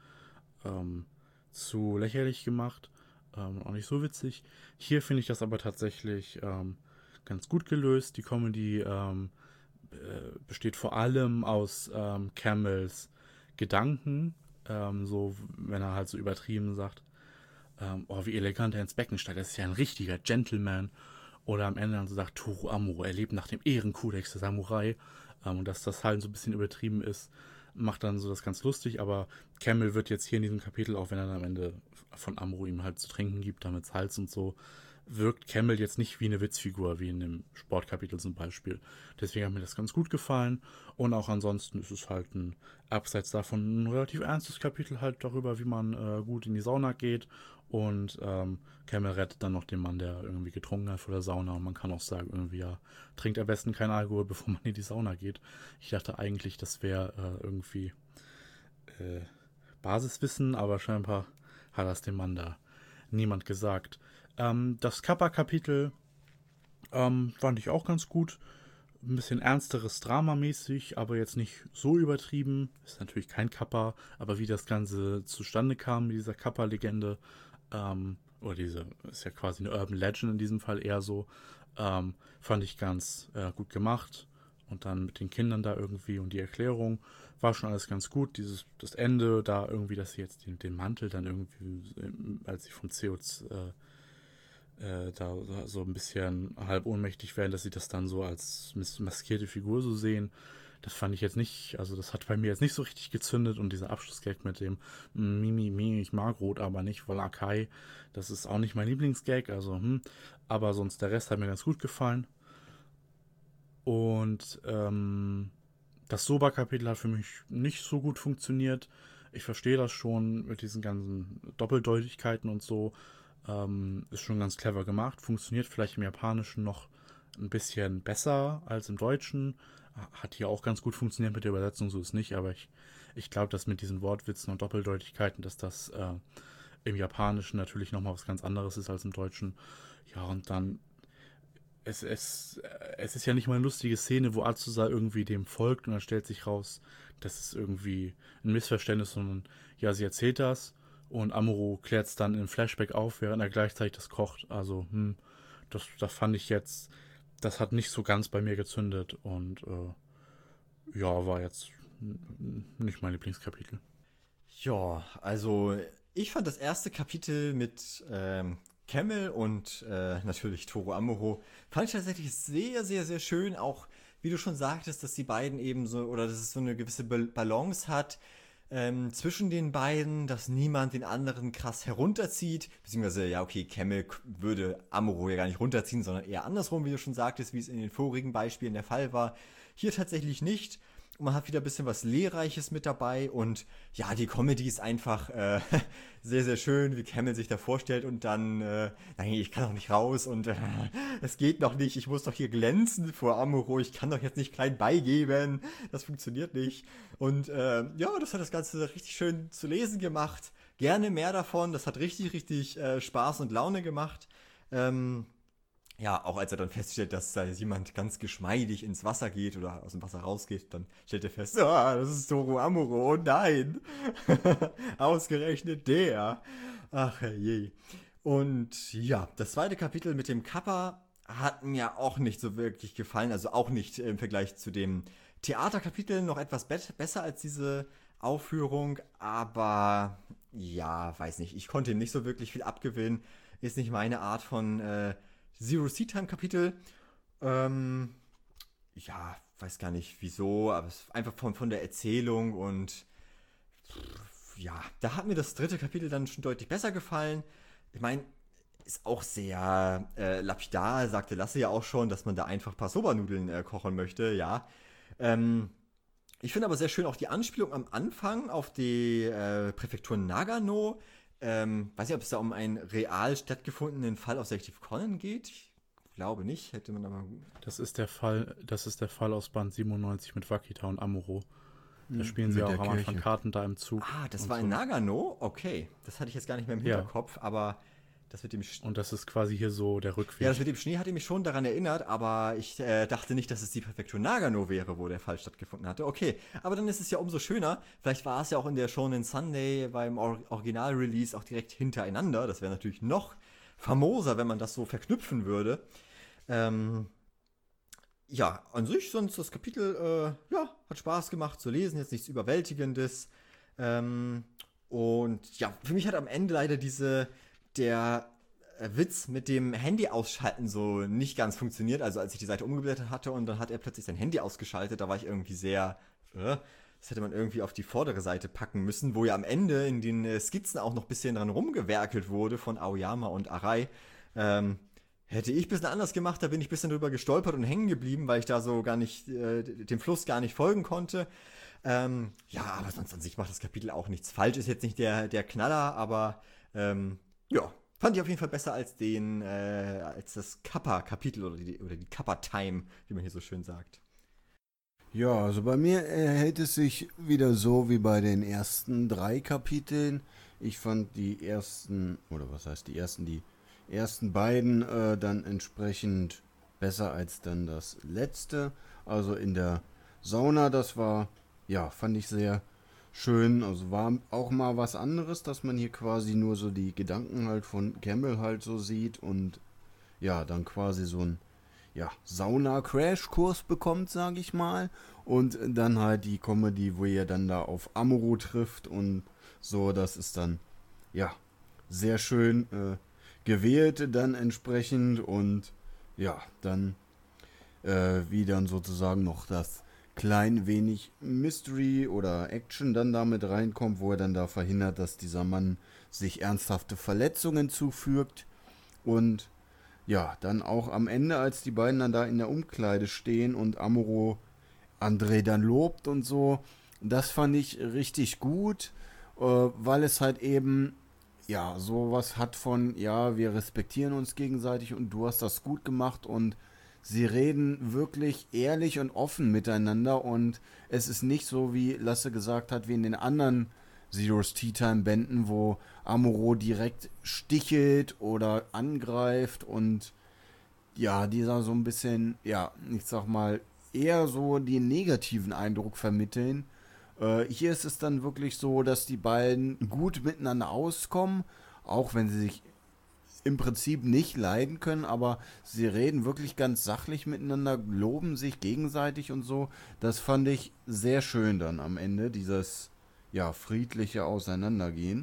zu lächerlich gemacht, auch nicht so witzig. Hier finde ich das aber tatsächlich ganz gut gelöst. Die Comedy besteht vor allem aus Camels Gedanken, so wenn er halt so übertrieben sagt, wie elegant er ins Becken steigt, das ist ja ein richtiger Gentleman. Oder am Ende dann so sagt, Toru Amuro, er lebt nach dem Ehrenkodex der Samurai. Und dass das halt so ein bisschen übertrieben ist, macht dann so das ganz lustig. Aber Camel wird jetzt hier in diesem Kapitel, auch wenn er dann am Ende von Amuro ihm halt zu trinken gibt, damit Salz und so, wirkt Camel jetzt nicht wie eine Witzfigur, wie in dem Sportkapitel zum Beispiel. Deswegen hat mir das ganz gut gefallen. Und auch ansonsten ist es halt ein, abseits davon, ein relativ ernstes Kapitel halt darüber, wie man gut in die Sauna geht. Und Camel rettet dann noch den Mann, der irgendwie getrunken hat vor der Sauna. Und man kann auch sagen, irgendwie, trinkt am besten keinen Alkohol, bevor man in die Sauna geht. Ich dachte eigentlich, das wäre irgendwie Basiswissen, aber scheinbar hat das dem Mann da niemand gesagt. Das Kappa-Kapitel fand ich auch ganz gut. Ein bisschen ernsteres Dramamäßig, aber jetzt nicht so übertrieben. Ist natürlich kein Kappa, aber wie das Ganze zustande kam mit dieser Kappa-Legende, oder diese, ist ja quasi eine Urban Legend in diesem Fall eher so, fand ich ganz gut gemacht. Und dann mit den Kindern da irgendwie und die Erklärung war schon alles ganz gut. Das Ende da irgendwie, dass sie jetzt den Mantel dann irgendwie, als sie vom CO da so ein bisschen halb ohnmächtig werden, dass sie das dann so als maskierte Figur so sehen. Das fand ich jetzt nicht, also das hat bei mir jetzt nicht so richtig gezündet und dieser Abschlussgag mit dem Mimi, ich mag Rot, aber nicht Volakai, das ist auch nicht mein Lieblingsgag, also aber sonst der Rest hat mir ganz gut gefallen. Und das Soba-Kapitel hat für mich nicht so gut funktioniert. Ich verstehe das schon mit diesen ganzen Doppeldeutigkeiten und so. Ist schon ganz clever gemacht. Funktioniert vielleicht im Japanischen noch ein bisschen besser als im Deutschen. Hat hier auch ganz gut funktioniert mit der Übersetzung, so ist nicht. Aber ich glaube, dass mit diesen Wortwitzen und Doppeldeutigkeiten, dass das im Japanischen natürlich nochmal was ganz anderes ist als im Deutschen. Ja, und dann es ist ja nicht mal eine lustige Szene, wo Azusa irgendwie dem folgt und dann stellt sich raus, das ist irgendwie ein Missverständnis, sondern ja, sie erzählt das und Amuro klärt es dann im Flashback auf, während er gleichzeitig das kocht. Also, das fand ich jetzt, das hat nicht so ganz bei mir gezündet und ja, war jetzt nicht mein Lieblingskapitel. Ja, also ich fand das erste Kapitel mit Camel und natürlich Toru Amuro, fand ich tatsächlich sehr, sehr, sehr schön. Auch wie du schon sagtest, dass die beiden eben so, oder dass es so eine gewisse Balance hat zwischen den beiden, dass niemand den anderen krass herunterzieht. Beziehungsweise, ja, okay, Camel würde Amuro ja gar nicht runterziehen, sondern eher andersrum, wie du schon sagtest, wie es in den vorigen Beispielen der Fall war. Hier tatsächlich nicht. Und man hat wieder ein bisschen was Lehrreiches mit dabei und ja, die Comedy ist einfach sehr, sehr schön, wie Camel sich da vorstellt und dann, nein, ich kann doch nicht raus und es geht noch nicht, ich muss doch hier glänzen vor Amuro, ich kann doch jetzt nicht klein beigeben, das funktioniert nicht. Und ja, das hat das Ganze richtig schön zu lesen gemacht, gerne mehr davon, das hat richtig, richtig Spaß und Laune gemacht. Ja, auch als er dann feststellt, dass da jemand ganz geschmeidig ins Wasser geht oder aus dem Wasser rausgeht, dann stellt er fest, das ist Toru Amuro, oh nein. Ausgerechnet der. Ach je. Und ja, das zweite Kapitel mit dem Kappa hat mir auch nicht so wirklich gefallen, also auch nicht im Vergleich zu dem Theaterkapitel noch etwas besser als diese Aufführung, aber ja, weiß nicht, ich konnte ihm nicht so wirklich viel abgewinnen, ist nicht meine Art von Zero Seat Time Kapitel. Ja, weiß gar nicht wieso, aber es ist einfach von der Erzählung und ja, da hat mir das dritte Kapitel dann schon deutlich besser gefallen. Ich meine, ist auch sehr lapidar, sagte Lasse ja auch schon, dass man da einfach ein paar Soba-Nudeln kochen möchte, ja. Ich finde aber sehr schön auch die Anspielung am Anfang auf die Präfektur Nagano. Weiß nicht, ob es da um einen real stattgefundenen Fall aus Detective Conan geht. Ich glaube nicht, hätte man aber. Das ist der Fall aus Band 97 mit Wakita und Amuro. Da spielen sie mit auch der am Anfang Kirche. Karten da im Zug. Ah, das und war so. in Nagano? Okay. Das hatte ich jetzt gar nicht mehr im Ja. Hinterkopf, aber das mit dem Und das ist quasi hier so der Rückweg. Ja, das mit dem Schnee hatte mich schon daran erinnert, aber ich dachte nicht, dass es die Präfektur Nagano wäre, wo der Fall stattgefunden hatte. Okay, aber dann ist es ja umso schöner. Vielleicht war es ja auch in der Shonen Sunday beim Original-Release auch direkt hintereinander. Das wäre natürlich noch famoser, wenn man das so verknüpfen würde. Ja, an sich sonst das Kapitel, ja, hat Spaß gemacht zu lesen, jetzt nichts Überwältigendes. Und ja, für mich hat am Ende leider der Witz mit dem Handy ausschalten so nicht ganz funktioniert. Also als ich die Seite umgeblättert hatte und dann hat er plötzlich sein Handy ausgeschaltet, da war ich irgendwie sehr, das hätte man irgendwie auf die vordere Seite packen müssen, wo ja am Ende in den Skizzen auch noch ein bisschen dran rumgewerkelt wurde von Aoyama und Arai. Hätte ich ein bisschen anders gemacht, da bin ich ein bisschen drüber gestolpert und hängen geblieben, weil ich da so gar nicht, dem Fluss gar nicht folgen konnte. Ja, aber sonst an sich macht das Kapitel auch nichts falsch. Ist jetzt nicht der Knaller, aber ja, fand ich auf jeden Fall besser als als das Kappa-Kapitel oder die Kappa-Time, wie man hier so schön sagt. Ja, also bei mir hält es sich wieder so wie bei den ersten 3 Kapiteln. Ich fand die ersten, oder was heißt die ersten beiden dann entsprechend besser als dann das letzte. Also in der Sauna, das war, ja, fand ich sehr schön. Also war auch mal was anderes, dass man hier quasi nur so die Gedanken halt von Campbell halt so sieht und ja, dann quasi so ein ja, Sauna-Crash-Kurs bekommt, sage ich mal. Und dann halt die Comedy, wo ihr dann da auf Amuro trifft und so, das ist dann, ja, sehr schön gewählt dann entsprechend und ja, dann wie dann sozusagen noch das klein wenig Mystery oder Action dann damit reinkommt, wo er dann da verhindert, dass dieser Mann sich ernsthafte Verletzungen zufügt und ja, dann auch am Ende, als die beiden dann da in der Umkleide stehen und Amuro André dann lobt und so, das fand ich richtig gut, weil es halt eben, ja, sowas hat von, ja, wir respektieren uns gegenseitig und du hast das gut gemacht und sie reden wirklich ehrlich und offen miteinander und es ist nicht so, wie Lasse gesagt hat, wie in den anderen Zero's Tea Time Bänden, wo Amuro direkt stichelt oder angreift und ja, dieser so ein bisschen, ja, ich sag mal, eher so den negativen Eindruck vermitteln. Hier ist es dann wirklich so, dass die beiden gut miteinander auskommen, auch wenn sie sich im Prinzip nicht leiden können, aber sie reden wirklich ganz sachlich miteinander, loben sich gegenseitig und so. Das fand ich sehr schön dann am Ende, dieses, ja, friedliche Auseinandergehen.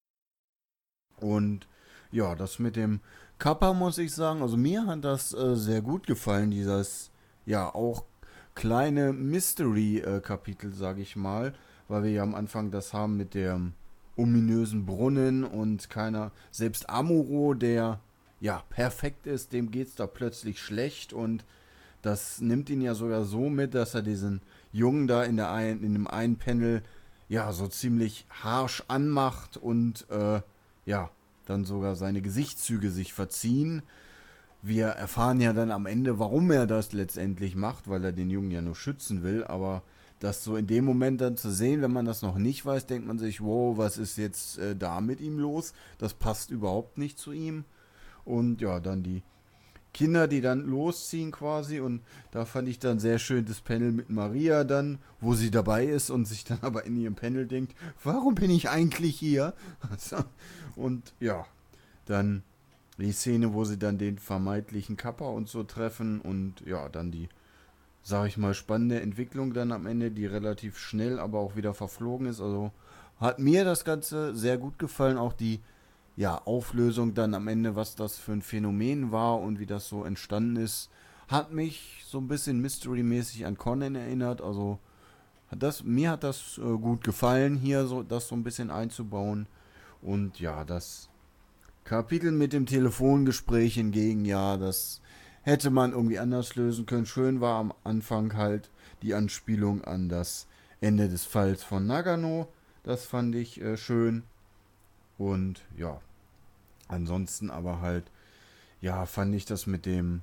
Und ja, das mit dem Kappa muss ich sagen, also mir hat das sehr gut gefallen, dieses, ja, auch kleine Mystery-Kapitel, sage ich mal, weil wir ja am Anfang das haben mit dem ominösen Brunnen und keiner, selbst Amuro, der ja perfekt ist, dem geht's da plötzlich schlecht und das nimmt ihn ja sogar so mit, dass er diesen Jungen da in dem einen Panel ja so ziemlich harsch anmacht und ja, dann sogar seine Gesichtszüge sich verziehen. Wir erfahren ja dann am Ende, warum er das letztendlich macht, weil er den Jungen ja nur schützen will, aber das so in dem Moment dann zu sehen, wenn man das noch nicht weiß, denkt man sich, wow, was ist jetzt da mit ihm los? Das passt überhaupt nicht zu ihm. Und ja, dann die Kinder, die dann losziehen quasi und da fand ich dann sehr schön das Panel mit Maria dann, wo sie dabei ist und sich dann aber in ihrem Panel denkt, warum bin ich eigentlich hier? Und ja, dann die Szene, wo sie dann den vermeintlichen Kappa und so treffen und ja, dann die, sag ich mal, spannende Entwicklung dann am Ende, die relativ schnell aber auch wieder verflogen ist. Also hat mir das Ganze sehr gut gefallen, auch die ja, Auflösung dann am Ende, was das für ein Phänomen war und wie das so entstanden ist, hat mich so ein bisschen Mystery-mäßig an Conan erinnert. Also mir hat das gut gefallen, hier so das so ein bisschen einzubauen. Und ja, das Kapitel mit dem Telefongespräch hingegen, ja, das hätte man irgendwie anders lösen können. Schön war am Anfang halt die Anspielung an das Ende des Falls von Nagano. Das fand ich schön. Und ja, ansonsten aber halt, ja, fand ich das mit dem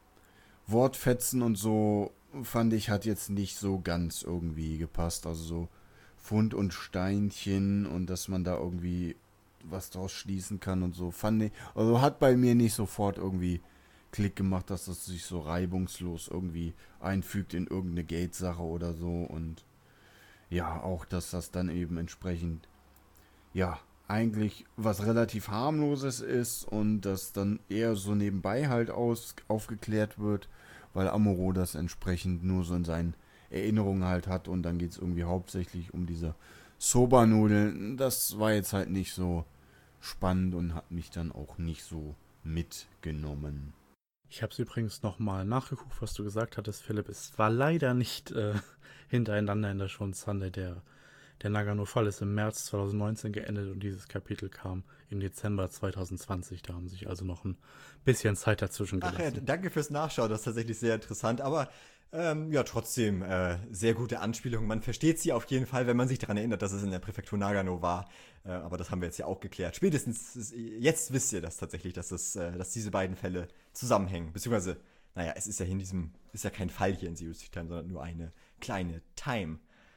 Wortfetzen und so, fand ich, hat jetzt nicht so ganz irgendwie gepasst. Also so Pfund und Steinchen und dass man da irgendwie was draus schließen kann und so, fand ich, also hat bei mir nicht sofort irgendwie Klick gemacht, dass das sich so reibungslos irgendwie einfügt in irgendeine Gate-Sache oder so und ja, auch, dass das dann eben entsprechend ja, eigentlich was relativ harmloses ist und das dann eher so nebenbei halt aufgeklärt wird, weil Amuro das entsprechend nur so in seinen Erinnerungen halt hat und dann geht es irgendwie hauptsächlich um diese Soba-Nudeln. Das war jetzt halt nicht so spannend und hat mich dann auch nicht so mitgenommen. Ich habe es übrigens nochmal nachgeguckt, was du gesagt hattest, Philipp. Es war leider nicht hintereinander in der Shonen Sunday. Der Nagano-Fall ist im März 2019 geendet und dieses Kapitel kam im Dezember 2020. Da haben sich also noch ein bisschen Zeit dazwischen Ach ja, gelassen. danke fürs Nachschauen, das ist tatsächlich sehr interessant. Aber ja, trotzdem sehr gute Anspielung. Man versteht sie auf jeden Fall, wenn man sich daran erinnert, dass es in der Präfektur Nagano war. Aber das haben wir jetzt ja auch geklärt. Jetzt wisst ihr das tatsächlich, dass diese beiden Fälle zusammenhängen. Beziehungsweise, naja, es ist ja ist ja kein Fall hier in Zero's Tea Time, sondern nur eine kleine Time.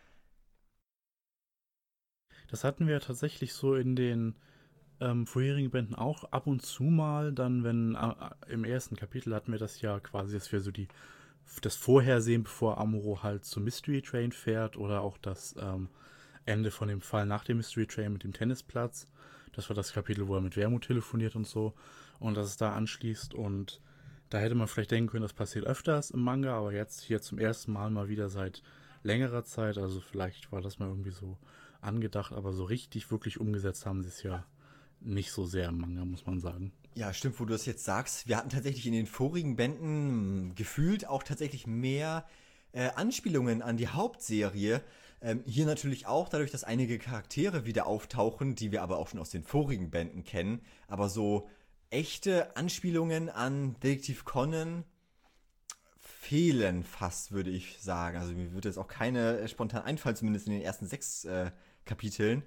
Das hatten wir tatsächlich so in den vorherigen Bänden auch ab und zu mal. Dann, wenn im ersten Kapitel hatten wir das ja quasi, dass wir so das Vorhersehen, bevor Amuro halt zum Mystery Train fährt oder auch das Ende von dem Fall nach dem Mystery Train mit dem Tennisplatz. Das war das Kapitel, wo er mit Wermut telefoniert und so. Und dass es da anschließt. Und da hätte man vielleicht denken können, das passiert öfters im Manga, aber jetzt hier zum ersten Mal wieder seit längerer Zeit. Also vielleicht war das mal irgendwie so angedacht, aber so richtig wirklich umgesetzt haben sie es ja nicht so sehr im Manga, muss man sagen. Ja, stimmt, wo du das jetzt sagst. Wir hatten tatsächlich in den vorigen Bänden gefühlt auch tatsächlich mehr Anspielungen an die Hauptserie. Hier natürlich auch dadurch, dass einige Charaktere wieder auftauchen, die wir aber auch schon aus den vorigen Bänden kennen. Aber so echte Anspielungen an Detektiv Conan fehlen fast, würde ich sagen. Also mir würde jetzt auch keine spontan einfallen, zumindest in den ersten 6 Kapiteln.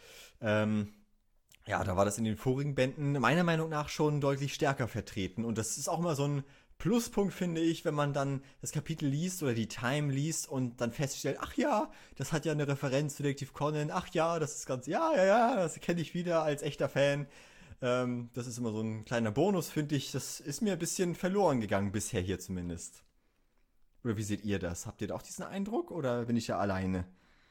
Ja, da war das in den vorigen Bänden meiner Meinung nach schon deutlich stärker vertreten. Und das ist auch immer so ein Pluspunkt, finde ich, wenn man dann das Kapitel liest oder die Time liest und dann feststellt, ach ja, das hat ja eine Referenz zu Detektiv Conan. Ach ja, das ist ganz, ja, das kenne ich wieder als echter Fan. Das ist immer so ein kleiner Bonus, finde ich. Das ist mir ein bisschen verloren gegangen, bisher hier zumindest. Oder wie seht ihr das? Habt ihr da auch diesen Eindruck oder bin ich ja alleine?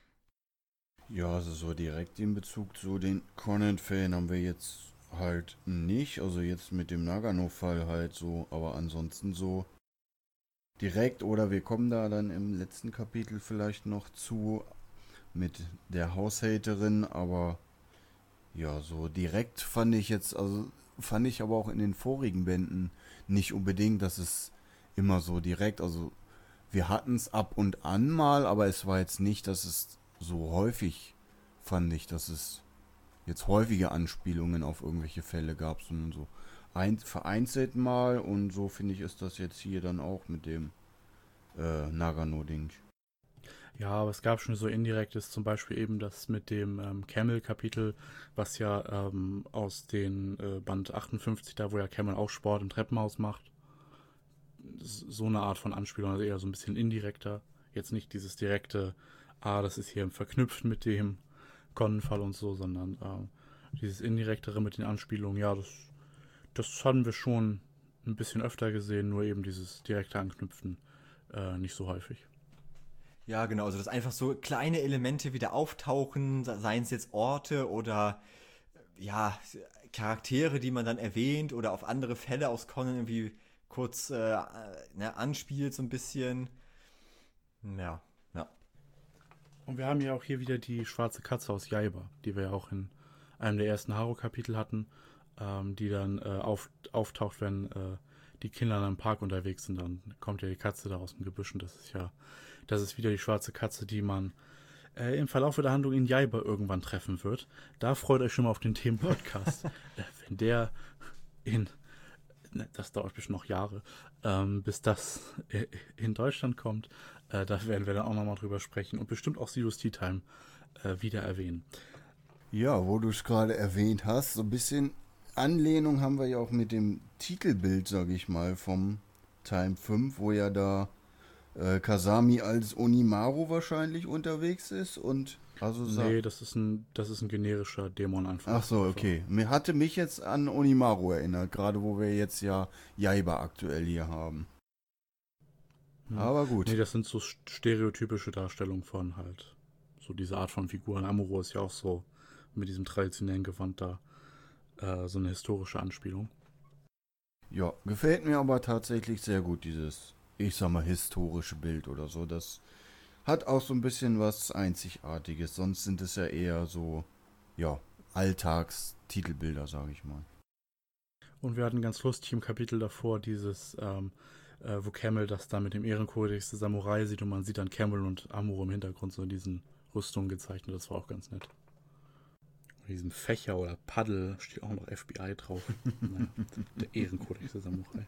Ja, also so direkt in Bezug zu den Conan-Fan haben wir jetzt halt nicht. Also jetzt mit dem Nagano-Fall halt so, aber ansonsten so direkt oder wir kommen da dann im letzten Kapitel vielleicht noch zu mit der Haushälterin, aber ja, so direkt fand ich jetzt, also fand ich aber auch in den vorigen Bänden nicht unbedingt, dass es immer so direkt, also wir hatten es ab und an mal, aber es war jetzt nicht, dass es so häufig, fand ich, dass es jetzt häufige Anspielungen auf irgendwelche Fälle gab, sondern so vereinzelt mal und so finde ich ist das jetzt hier dann auch mit dem Nagano-Ding. Ja, aber es gab schon so indirektes, zum Beispiel eben das mit dem Camel-Kapitel, was ja aus den Band 58, da wo ja Camel auch Sport im Treppenhaus macht. So eine Art von Anspielung, also eher so ein bisschen indirekter. Jetzt nicht dieses direkte, das ist hier verknüpft mit dem Conan-Fall und so, sondern dieses indirektere mit den Anspielungen, ja, das hatten wir schon ein bisschen öfter gesehen, nur eben dieses direkte Anknüpfen nicht so häufig. Ja, genau, also dass einfach so kleine Elemente wieder auftauchen, seien es jetzt Orte oder ja, Charaktere, die man dann erwähnt oder auf andere Fälle aus Conan irgendwie kurz anspielt so ein bisschen. Ja, ja. Und wir haben ja auch hier wieder die schwarze Katze aus Jaiba, die wir ja auch in einem der ersten Haro-Kapitel hatten, die dann auftaucht, wenn die Kinder dann im Park unterwegs sind. Dann kommt ja die Katze da aus dem Gebüsch und das ist wieder die schwarze Katze, die man im Verlauf der Handlung in Jaiba irgendwann treffen wird. Da freut euch schon mal auf den Themenpodcast. Wenn der das dauert bestimmt noch Jahre, bis das in Deutschland kommt. Da werden wir dann auch nochmal drüber sprechen und bestimmt auch Sidos Tea Time wieder erwähnen. Ja, wo du es gerade erwähnt hast, so ein bisschen Anlehnung haben wir ja auch mit dem Titelbild, sag ich mal, vom Time 5, wo ja da Kasami als Onimaru wahrscheinlich unterwegs ist und also Nee, das ist ein generischer Dämon einfach. Ach so, okay. Mir hatte mich jetzt an Onimaru erinnert, gerade wo wir jetzt ja Jaiba aktuell hier haben. Aber gut. Nee, das sind so stereotypische Darstellungen von halt so diese Art von Figuren. Amuro ist ja auch so mit diesem traditionellen Gewand da so eine historische Anspielung. Ja, gefällt mir aber tatsächlich sehr gut, dieses, ich sag mal, historische Bild oder so. Das hat auch so ein bisschen was Einzigartiges. Sonst sind es ja eher so, ja, Alltagstitelbilder, sage ich mal. Und wir hatten ganz lustig im Kapitel davor dieses, wo Camel das da mit dem Ehrenkodex der Samurai sieht und man sieht dann Camel und Amuro im Hintergrund so in diesen Rüstungen gezeichnet. Das war auch ganz nett. Und diesem Fächer oder Paddel steht auch noch FBI drauf. Naja, der Ehrenkodex der Samurai.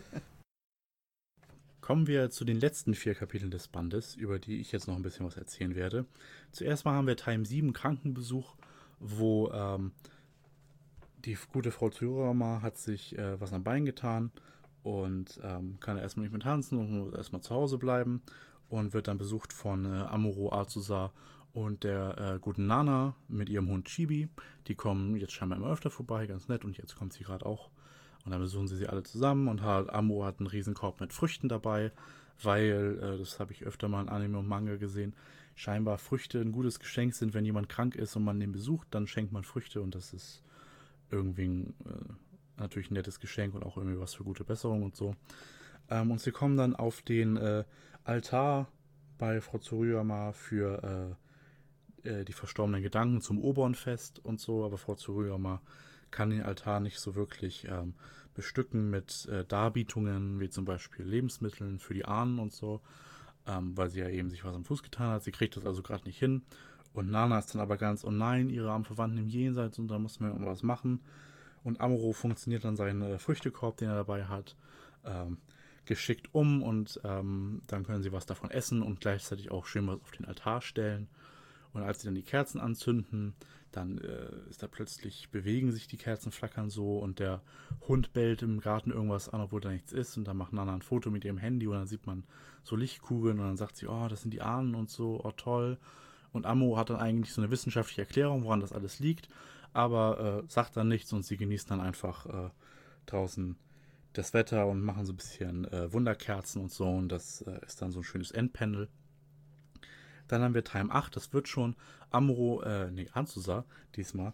Kommen wir zu den letzten 4 Kapiteln des Bandes, über die ich jetzt noch ein bisschen was erzählen werde. Zuerst mal haben wir Time 7, Krankenbesuch, wo die gute Frau Tsurama hat sich was am Bein getan und kann erstmal nicht mehr tanzen und muss erstmal zu Hause bleiben und wird dann besucht von Amuro Azusa und der guten Nana mit ihrem Hund Chibi. Die kommen jetzt scheinbar immer öfter vorbei, ganz nett, und jetzt kommt sie gerade auch. Und dann besuchen sie alle zusammen und Amuro hat einen riesen Korb mit Früchten dabei, weil, das habe ich öfter mal in Anime und Manga gesehen, scheinbar Früchte ein gutes Geschenk sind, wenn jemand krank ist und man den besucht, dann schenkt man Früchte und das ist irgendwie natürlich ein nettes Geschenk und auch irgendwie was für gute Besserung und so. Und sie kommen dann auf den Altar bei Frau Tsuruyama für die verstorbenen Gedanken zum Obernfest und so, aber Frau Tsuruyama kann den Altar nicht so wirklich bestücken mit Darbietungen, wie zum Beispiel Lebensmitteln für die Ahnen und so, weil sie ja eben sich was am Fuß getan hat. Sie kriegt das also gerade nicht hin. Und Nana ist dann aber ganz, oh nein, ihre armen Verwandten im Jenseits und da muss man irgendwas machen. Und Amuro funktioniert dann seinen Früchtekorb, den er dabei hat, geschickt um und dann können sie was davon essen und gleichzeitig auch schön was auf den Altar stellen. Und als sie dann die Kerzen anzünden, dann ist da plötzlich, bewegen sich die Kerzen, flackern so und der Hund bellt im Garten irgendwas an, obwohl da nichts ist. Und dann macht Nana ein Foto mit ihrem Handy und dann sieht man so Lichtkugeln und dann sagt sie, oh, das sind die Ahnen und so, oh toll. Und Amuro hat dann eigentlich so eine wissenschaftliche Erklärung, woran das alles liegt, aber sagt dann nichts und sie genießen dann einfach draußen das Wetter und machen so ein bisschen Wunderkerzen und so und das ist dann so ein schönes Endpanel. Dann haben wir Time 8, das wird schon Amuro, Hanzusa diesmal,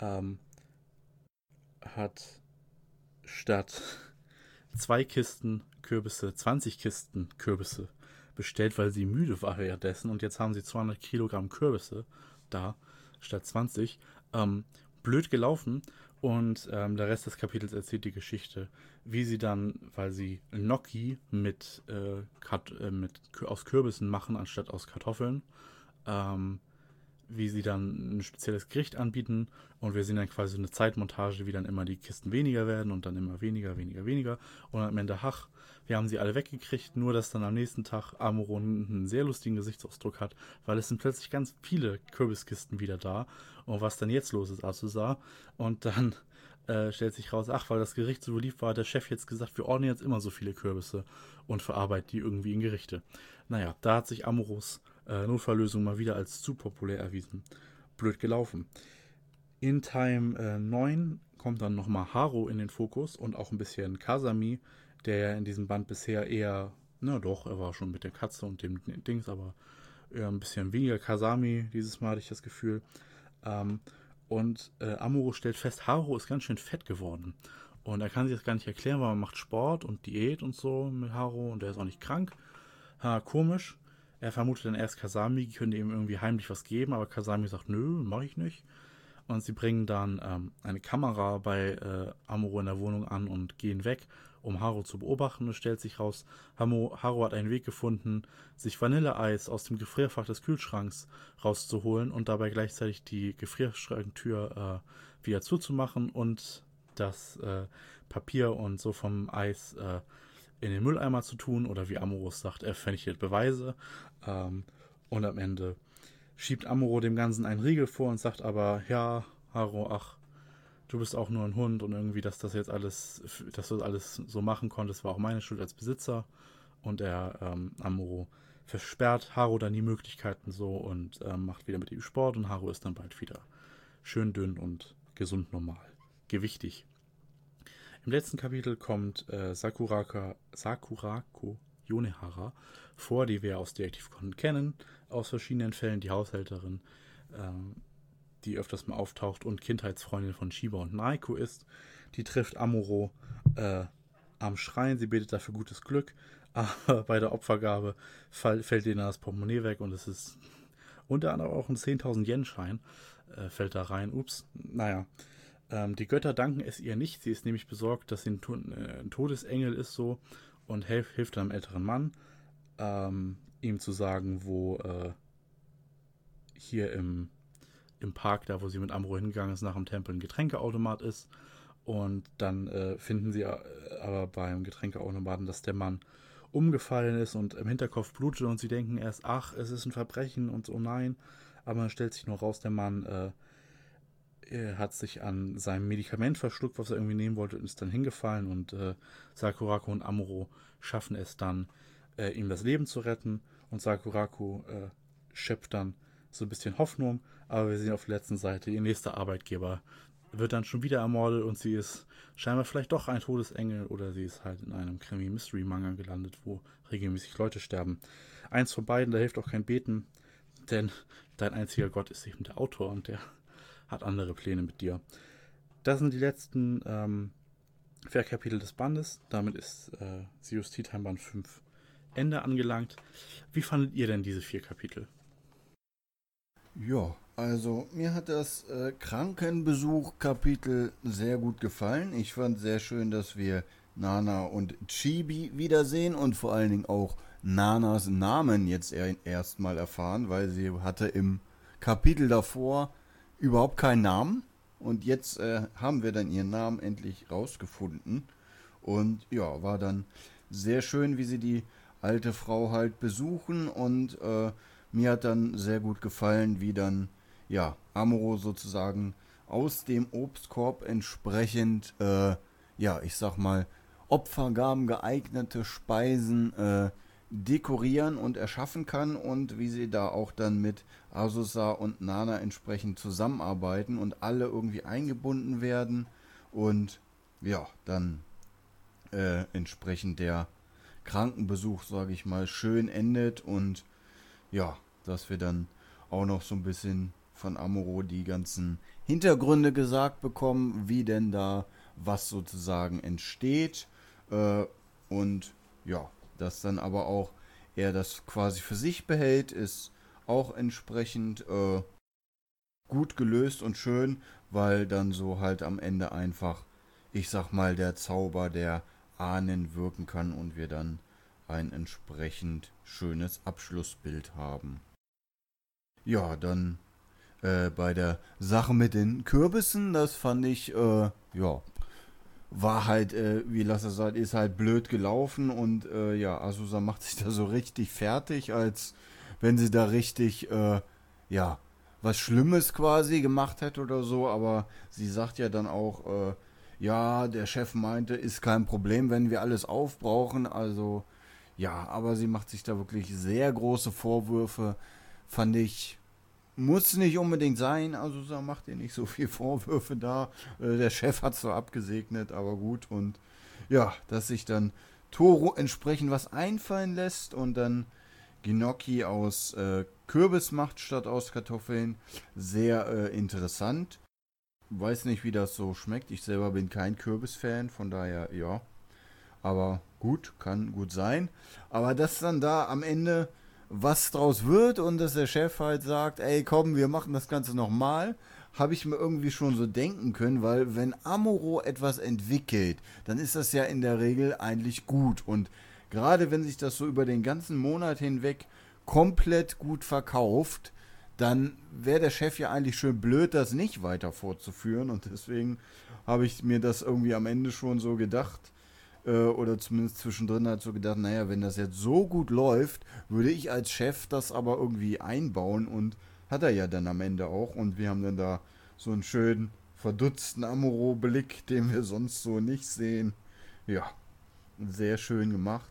hat statt 2 Kisten Kürbisse 20 Kisten Kürbisse bestellt, weil sie müde war währenddessen und jetzt haben sie 200 Kilogramm Kürbisse da statt 20. Blöd gelaufen und der Rest des Kapitels erzählt die Geschichte, wie sie dann, weil sie Gnocchi aus Kürbissen machen anstatt aus Kartoffeln, wie sie dann ein spezielles Gericht anbieten und wir sehen dann quasi eine Zeitmontage, wie dann immer die Kisten weniger werden und dann immer weniger und am Ende, wir haben sie alle weggekriegt, nur dass dann am nächsten Tag Amuro einen sehr lustigen Gesichtsausdruck hat, weil es sind plötzlich ganz viele Kürbiskisten wieder da und was dann jetzt los ist, Azusa, und dann stellt sich raus, weil das Gericht so beliebt war, hat der Chef jetzt gesagt, wir ordnen jetzt immer so viele Kürbisse und verarbeiten die irgendwie in Gerichte. Naja, da hat sich Amuros Notfalllösung mal wieder als zu populär erwiesen. Blöd gelaufen. In Time 9 kommt dann nochmal Haru in den Fokus und auch ein bisschen Kasami, der ja in diesem Band bisher eher, er war schon mit der Katze und dem Dings, aber eher ein bisschen weniger Kasami, dieses Mal hatte ich das Gefühl. Und Amuro stellt fest, Haru ist ganz schön fett geworden. Und er kann sich das gar nicht erklären, weil man macht Sport und Diät und so mit Haru und er ist auch nicht krank. Komisch. Er vermutet dann erst Kasami, könnte ihm irgendwie heimlich was geben, aber Kasami sagt, nö, mach ich nicht. Und sie bringen dann eine Kamera bei Amuro in der Wohnung an und gehen weg, um Haru zu beobachten. Es stellt sich raus, Haru hat einen Weg gefunden, sich Vanilleeis aus dem Gefrierfach des Kühlschranks rauszuholen und dabei gleichzeitig die Gefrierschranktür wieder zuzumachen und das Papier und so vom Eis in den Mülleimer zu tun oder wie Amoros sagt, er vernichtet Beweise und am Ende schiebt Amuro dem Ganzen einen Riegel vor und sagt aber, ja, Haru, du bist auch nur ein Hund und irgendwie, dass du das alles so machen konntest, war auch meine Schuld als Besitzer und Amuro versperrt Haru dann die Möglichkeiten so und macht wieder mit ihm Sport und Haru ist dann bald wieder schön dünn und gesund normal, gewichtig. Im letzten Kapitel kommt Sakurako Yonehara vor, die wir aus Detective Conan kennen, aus verschiedenen Fällen, die Haushälterin, die öfters mal auftaucht und Kindheitsfreundin von Shiba und Naiko ist. Die trifft Amuro am Schrein, sie betet dafür gutes Glück, aber bei der Opfergabe fällt ihnen das Portemonnaie weg und es ist unter anderem auch ein 10.000 Yen-Schein fällt da rein. Ups, naja. Die Götter danken es ihr nicht. Sie ist nämlich besorgt, dass sie ein Todesengel ist so und hilft einem älteren Mann, ihm zu sagen, wo hier im Park, da wo sie mit Amuro hingegangen ist, nach dem Tempel ein Getränkeautomat ist. Und dann finden sie aber beim Getränkeautomaten, dass der Mann umgefallen ist und im Hinterkopf blutet und sie denken erst, es ist ein Verbrechen und so, nein. Aber dann stellt sich nur raus, der Mann er hat sich an seinem Medikament verschluckt, was er irgendwie nehmen wollte, und ist dann hingefallen und Sakurako und Amuro schaffen es dann, ihm das Leben zu retten und Sakurako schöpft dann so ein bisschen Hoffnung, aber wir sehen auf der letzten Seite, ihr nächster Arbeitgeber wird dann schon wieder ermordet und sie ist scheinbar vielleicht doch ein Todesengel oder sie ist halt in einem Krimi-Mystery-Manga gelandet, wo regelmäßig Leute sterben. Eins von beiden, da hilft auch kein Beten. Denn dein einziger Gott ist eben der Autor und der hat andere Pläne mit dir. Das sind die letzten 4 Kapitel des Bandes. Damit ist Sirius Tea Time Band 5 Ende angelangt. Wie fandet ihr denn diese 4 Kapitel? Ja, also mir hat das Krankenbesuch-Kapitel sehr gut gefallen. Ich fand sehr schön, dass wir Nana und Chibi wiedersehen und vor allen Dingen auch Nanas Namen jetzt erstmal erfahren, weil sie hatte im Kapitel davor überhaupt keinen Namen und jetzt haben wir dann ihren Namen endlich rausgefunden und ja, war dann sehr schön, wie sie die alte Frau halt besuchen und mir hat dann sehr gut gefallen, wie dann ja Amuro sozusagen aus dem Obstkorb entsprechend ja, ich sag mal Opfergaben geeignete Speisen dekorieren und erschaffen kann und wie sie da auch dann mit Azusa und Nana entsprechend zusammenarbeiten und alle irgendwie eingebunden werden und ja, dann entsprechend der Krankenbesuch, sage ich mal, schön endet und ja, dass wir dann auch noch so ein bisschen von Amuro die ganzen Hintergründe gesagt bekommen, wie denn da was sozusagen entsteht und ja, dass dann aber auch er das quasi für sich behält, ist auch entsprechend gut gelöst und schön, weil dann so halt am Ende einfach, ich sag mal, der Zauber der Ahnen wirken kann und wir dann ein entsprechend schönes Abschlussbild haben. Ja, dann bei der Sache mit den Kürbissen, das fand ich, ja, war halt, wie Lasse sagt, ist halt blöd gelaufen und ja, Azusa macht sich da so richtig fertig, als wenn sie da richtig, ja, was Schlimmes quasi gemacht hätte oder so, aber sie sagt ja dann auch, ja, der Chef meinte, ist kein Problem, wenn wir alles aufbrauchen, also ja, aber sie macht sich da wirklich sehr große Vorwürfe, fand ich, muss nicht unbedingt sein, also so macht ihr nicht so viel Vorwürfe da. Der Chef hat zwar abgesegnet, aber gut. Und ja, dass sich dann Toro entsprechend was einfallen lässt und dann Gnocchi aus Kürbis macht statt aus Kartoffeln. Sehr interessant. Weiß nicht, wie das so schmeckt. Ich selber bin kein Kürbis-Fan, von daher ja. Aber gut, kann gut sein. Aber dass dann da am Ende was draus wird und dass der Chef halt sagt, ey komm, wir machen das Ganze nochmal, habe ich mir irgendwie schon so denken können, weil wenn Amuro etwas entwickelt, dann ist das ja in der Regel eigentlich gut und gerade wenn sich das so über den ganzen Monat hinweg komplett gut verkauft, dann wäre der Chef ja eigentlich schön blöd, das nicht weiter fortzuführen und deswegen habe ich mir das irgendwie am Ende schon so gedacht, oder zumindest zwischendrin halt so gedacht, naja, wenn das jetzt so gut läuft, würde ich als Chef das aber irgendwie einbauen und hat er ja dann am Ende auch und wir haben dann da so einen schönen verdutzten Amuro-Blick, den wir sonst so nicht sehen. Ja, sehr schön gemacht.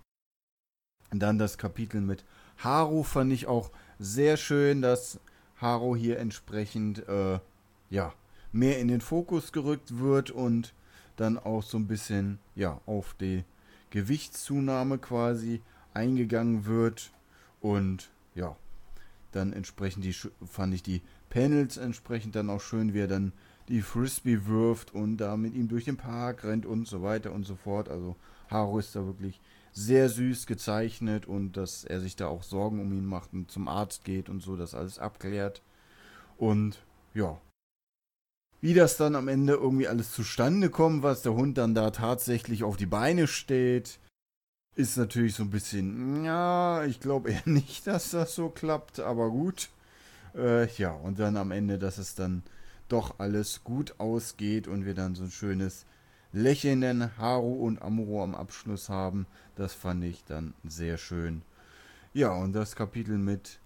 Und dann das Kapitel mit Haru fand ich auch sehr schön, dass Haru hier entsprechend ja, mehr in den Fokus gerückt wird und dann auch so ein bisschen ja auf die Gewichtszunahme quasi eingegangen wird und ja, dann entsprechend fand ich die Panels entsprechend dann auch schön, wie er dann die Frisbee wirft und da mit ihm durch den Park rennt und so weiter und so fort. Also Haru ist da wirklich sehr süß gezeichnet und dass er sich da auch Sorgen um ihn macht und zum Arzt geht und so, das alles abklärt und ja, wie das dann am Ende irgendwie alles zustande kommt, was der Hund dann da tatsächlich auf die Beine stellt, ist natürlich so ein bisschen, ja, ich glaube eher nicht, dass das so klappt, aber gut. Ja, und dann am Ende, dass es dann doch alles gut ausgeht und wir dann so ein schönes lächelnden Haru und Amuro am Abschluss haben, das fand ich dann sehr schön. Ja, und das Kapitel mit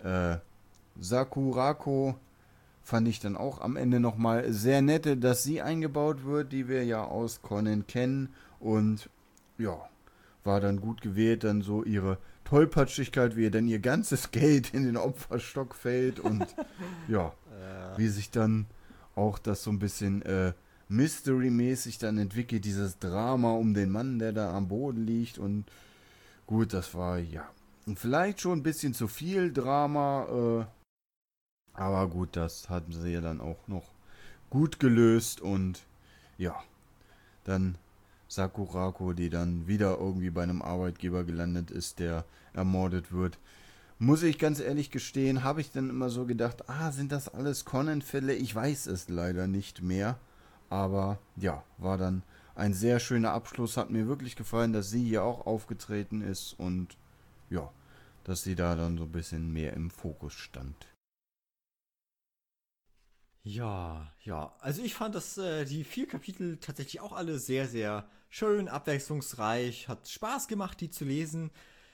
Sakurako fand ich dann auch am Ende nochmal sehr nette, dass sie eingebaut wird, die wir ja aus Conan kennen. Und ja, war dann gut gewählt, dann so ihre Tollpatschigkeit, wie ihr dann ihr ganzes Geld in den Opferstock fällt. Und ja, wie sich dann auch das so ein bisschen Mystery-mäßig dann entwickelt, dieses Drama um den Mann, der da am Boden liegt. Und gut, das war ja vielleicht schon ein bisschen zu viel Drama, Aber gut, das hatten sie ja dann auch noch gut gelöst und ja, dann Sakurako, die dann wieder irgendwie bei einem Arbeitgeber gelandet ist, der ermordet wird. Muss ich ganz ehrlich gestehen, habe ich dann immer so gedacht, sind das alles Conan-Fälle? Ich weiß es leider nicht mehr. Aber ja, war dann ein sehr schöner Abschluss. Hat mir wirklich gefallen, dass sie hier auch aufgetreten ist und ja, dass sie da dann so ein bisschen mehr im Fokus stand. Ja, ja. Also ich fand, dass die 4 Kapitel tatsächlich auch alle sehr, sehr schön, abwechslungsreich. Hat Spaß gemacht, die zu lesen.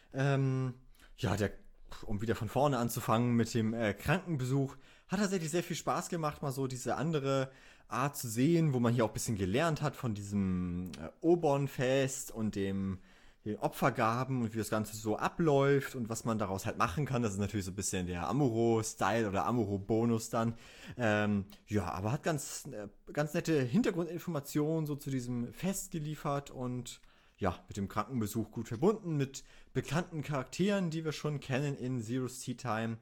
Ja, um wieder von vorne anzufangen mit dem Krankenbesuch, hat tatsächlich sehr viel Spaß gemacht, mal so diese andere Art zu sehen, wo man hier auch ein bisschen gelernt hat von diesem Obon-Fest und den Opfergaben und wie das Ganze so abläuft und was man daraus halt machen kann. Das ist natürlich so ein bisschen der Amuro-Style oder Amuro-Bonus dann. Ja, aber hat ganz nette Hintergrundinformationen so zu diesem Fest geliefert und ja, mit dem Krankenbesuch gut verbunden, mit bekannten Charakteren, die wir schon kennen in Zero's Tea Time.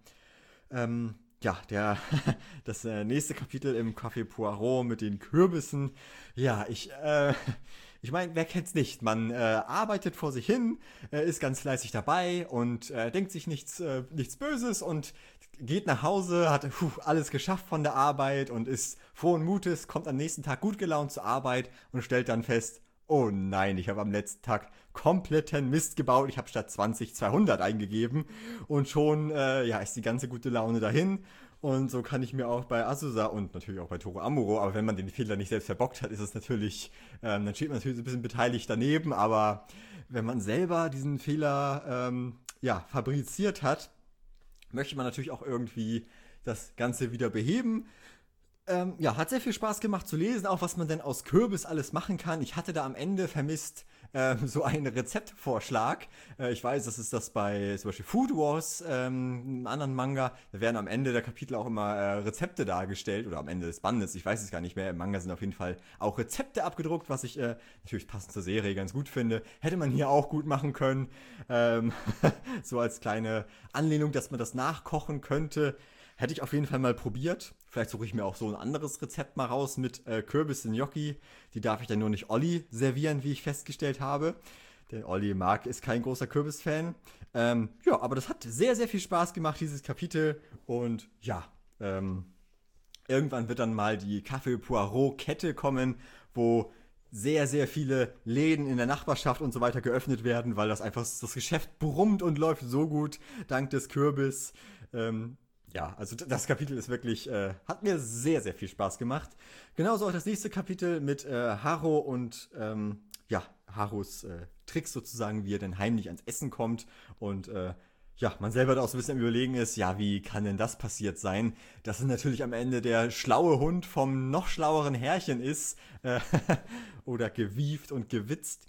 Ja, das nächste Kapitel im Café Poirot mit den Kürbissen. Ja, ich meine, wer kennt's nicht? Man arbeitet vor sich hin, ist ganz fleißig dabei und denkt sich nichts Böses und geht nach Hause, hat alles geschafft von der Arbeit und ist frohen Mutes, kommt am nächsten Tag gut gelaunt zur Arbeit und stellt dann fest, oh nein, ich habe am letzten Tag kompletten Mist gebaut. Ich habe statt 20 200 eingegeben und schon ist die ganze gute Laune dahin. Und so kann ich mir auch bei Azusa und natürlich auch bei Toru Amuro, aber wenn man den Fehler nicht selbst verbockt hat, ist es natürlich, dann steht man natürlich so ein bisschen beteiligt daneben, aber wenn man selber diesen Fehler fabriziert hat, möchte man natürlich auch irgendwie das Ganze wieder beheben. Hat sehr viel Spaß gemacht zu lesen, auch was man denn aus Kürbis alles machen kann. Ich hatte da am Ende vermisst so einen Rezeptvorschlag. Ich weiß, das ist das bei zum Beispiel Food Wars, einem anderen Manga. Da werden am Ende der Kapitel auch immer Rezepte dargestellt oder am Ende des Bandes. Ich weiß es gar nicht mehr. Im Manga sind auf jeden Fall auch Rezepte abgedruckt, was ich natürlich passend zur Serie ganz gut finde. Hätte man hier auch gut machen können. So als kleine Anlehnung, dass man das nachkochen könnte. Hätte ich auf jeden Fall mal probiert. Vielleicht suche ich mir auch so ein anderes Rezept mal raus mit Kürbis-Gnocchi. Die darf ich dann nur nicht Olli servieren, wie ich festgestellt habe. Der Olli ist kein großer Kürbis-Fan. Aber das hat sehr, sehr viel Spaß gemacht, dieses Kapitel. Und ja, irgendwann wird dann mal die Café Poirot-Kette kommen, wo sehr, sehr viele Läden in der Nachbarschaft und so weiter geöffnet werden, weil das Geschäft brummt und läuft so gut, dank des Kürbis. Also das Kapitel ist wirklich, hat mir sehr, sehr viel Spaß gemacht. Genauso auch das nächste Kapitel mit Haro und Haros Tricks sozusagen, wie er dann heimlich ans Essen kommt und man selber da auch so ein bisschen am Überlegen ist, wie kann denn das passiert sein? Dass es natürlich am Ende der schlaue Hund vom noch schlaueren Herrchen ist oder gewieft und gewitzt.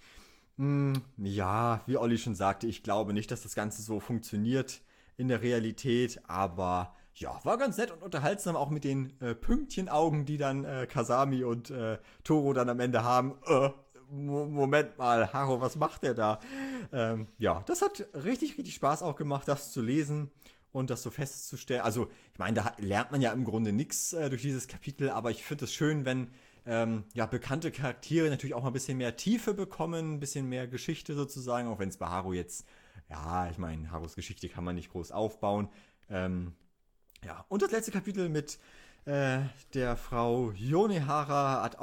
Wie Olli schon sagte, ich glaube nicht, dass das Ganze so funktioniert in der Realität, aber ja, war ganz nett und unterhaltsam, auch mit den Pünktchenaugen, die dann Kasami und Toro dann am Ende haben. Moment mal, Haro, was macht der da? Das hat richtig, richtig Spaß auch gemacht, das zu lesen und das so festzustellen. Also, ich meine, da lernt man ja im Grunde nichts durch dieses Kapitel, aber ich finde es schön, wenn bekannte Charaktere natürlich auch mal ein bisschen mehr Tiefe bekommen, ein bisschen mehr Geschichte sozusagen, auch wenn es bei Haro jetzt, ich meine, Haros Geschichte kann man nicht groß aufbauen. Und das letzte Kapitel mit der Frau Yonehara hat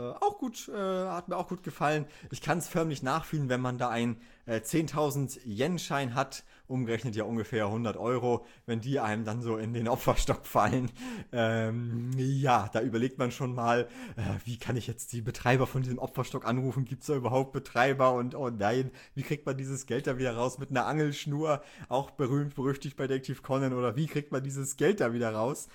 hat mir auch gut gefallen. Ich kann es förmlich nachfühlen, wenn man da einen 10.000 Yen-Schein hat, umgerechnet ja ungefähr 100 Euro, wenn die einem dann so in den Opferstock fallen. Da überlegt man schon mal, wie kann ich jetzt die Betreiber von diesem Opferstock anrufen? Gibt es da überhaupt Betreiber? Und oh nein, wie kriegt man dieses Geld da wieder raus? Mit einer Angelschnur, auch berühmt-berüchtigt bei Detective Conan, oder wie kriegt man dieses Geld da wieder raus?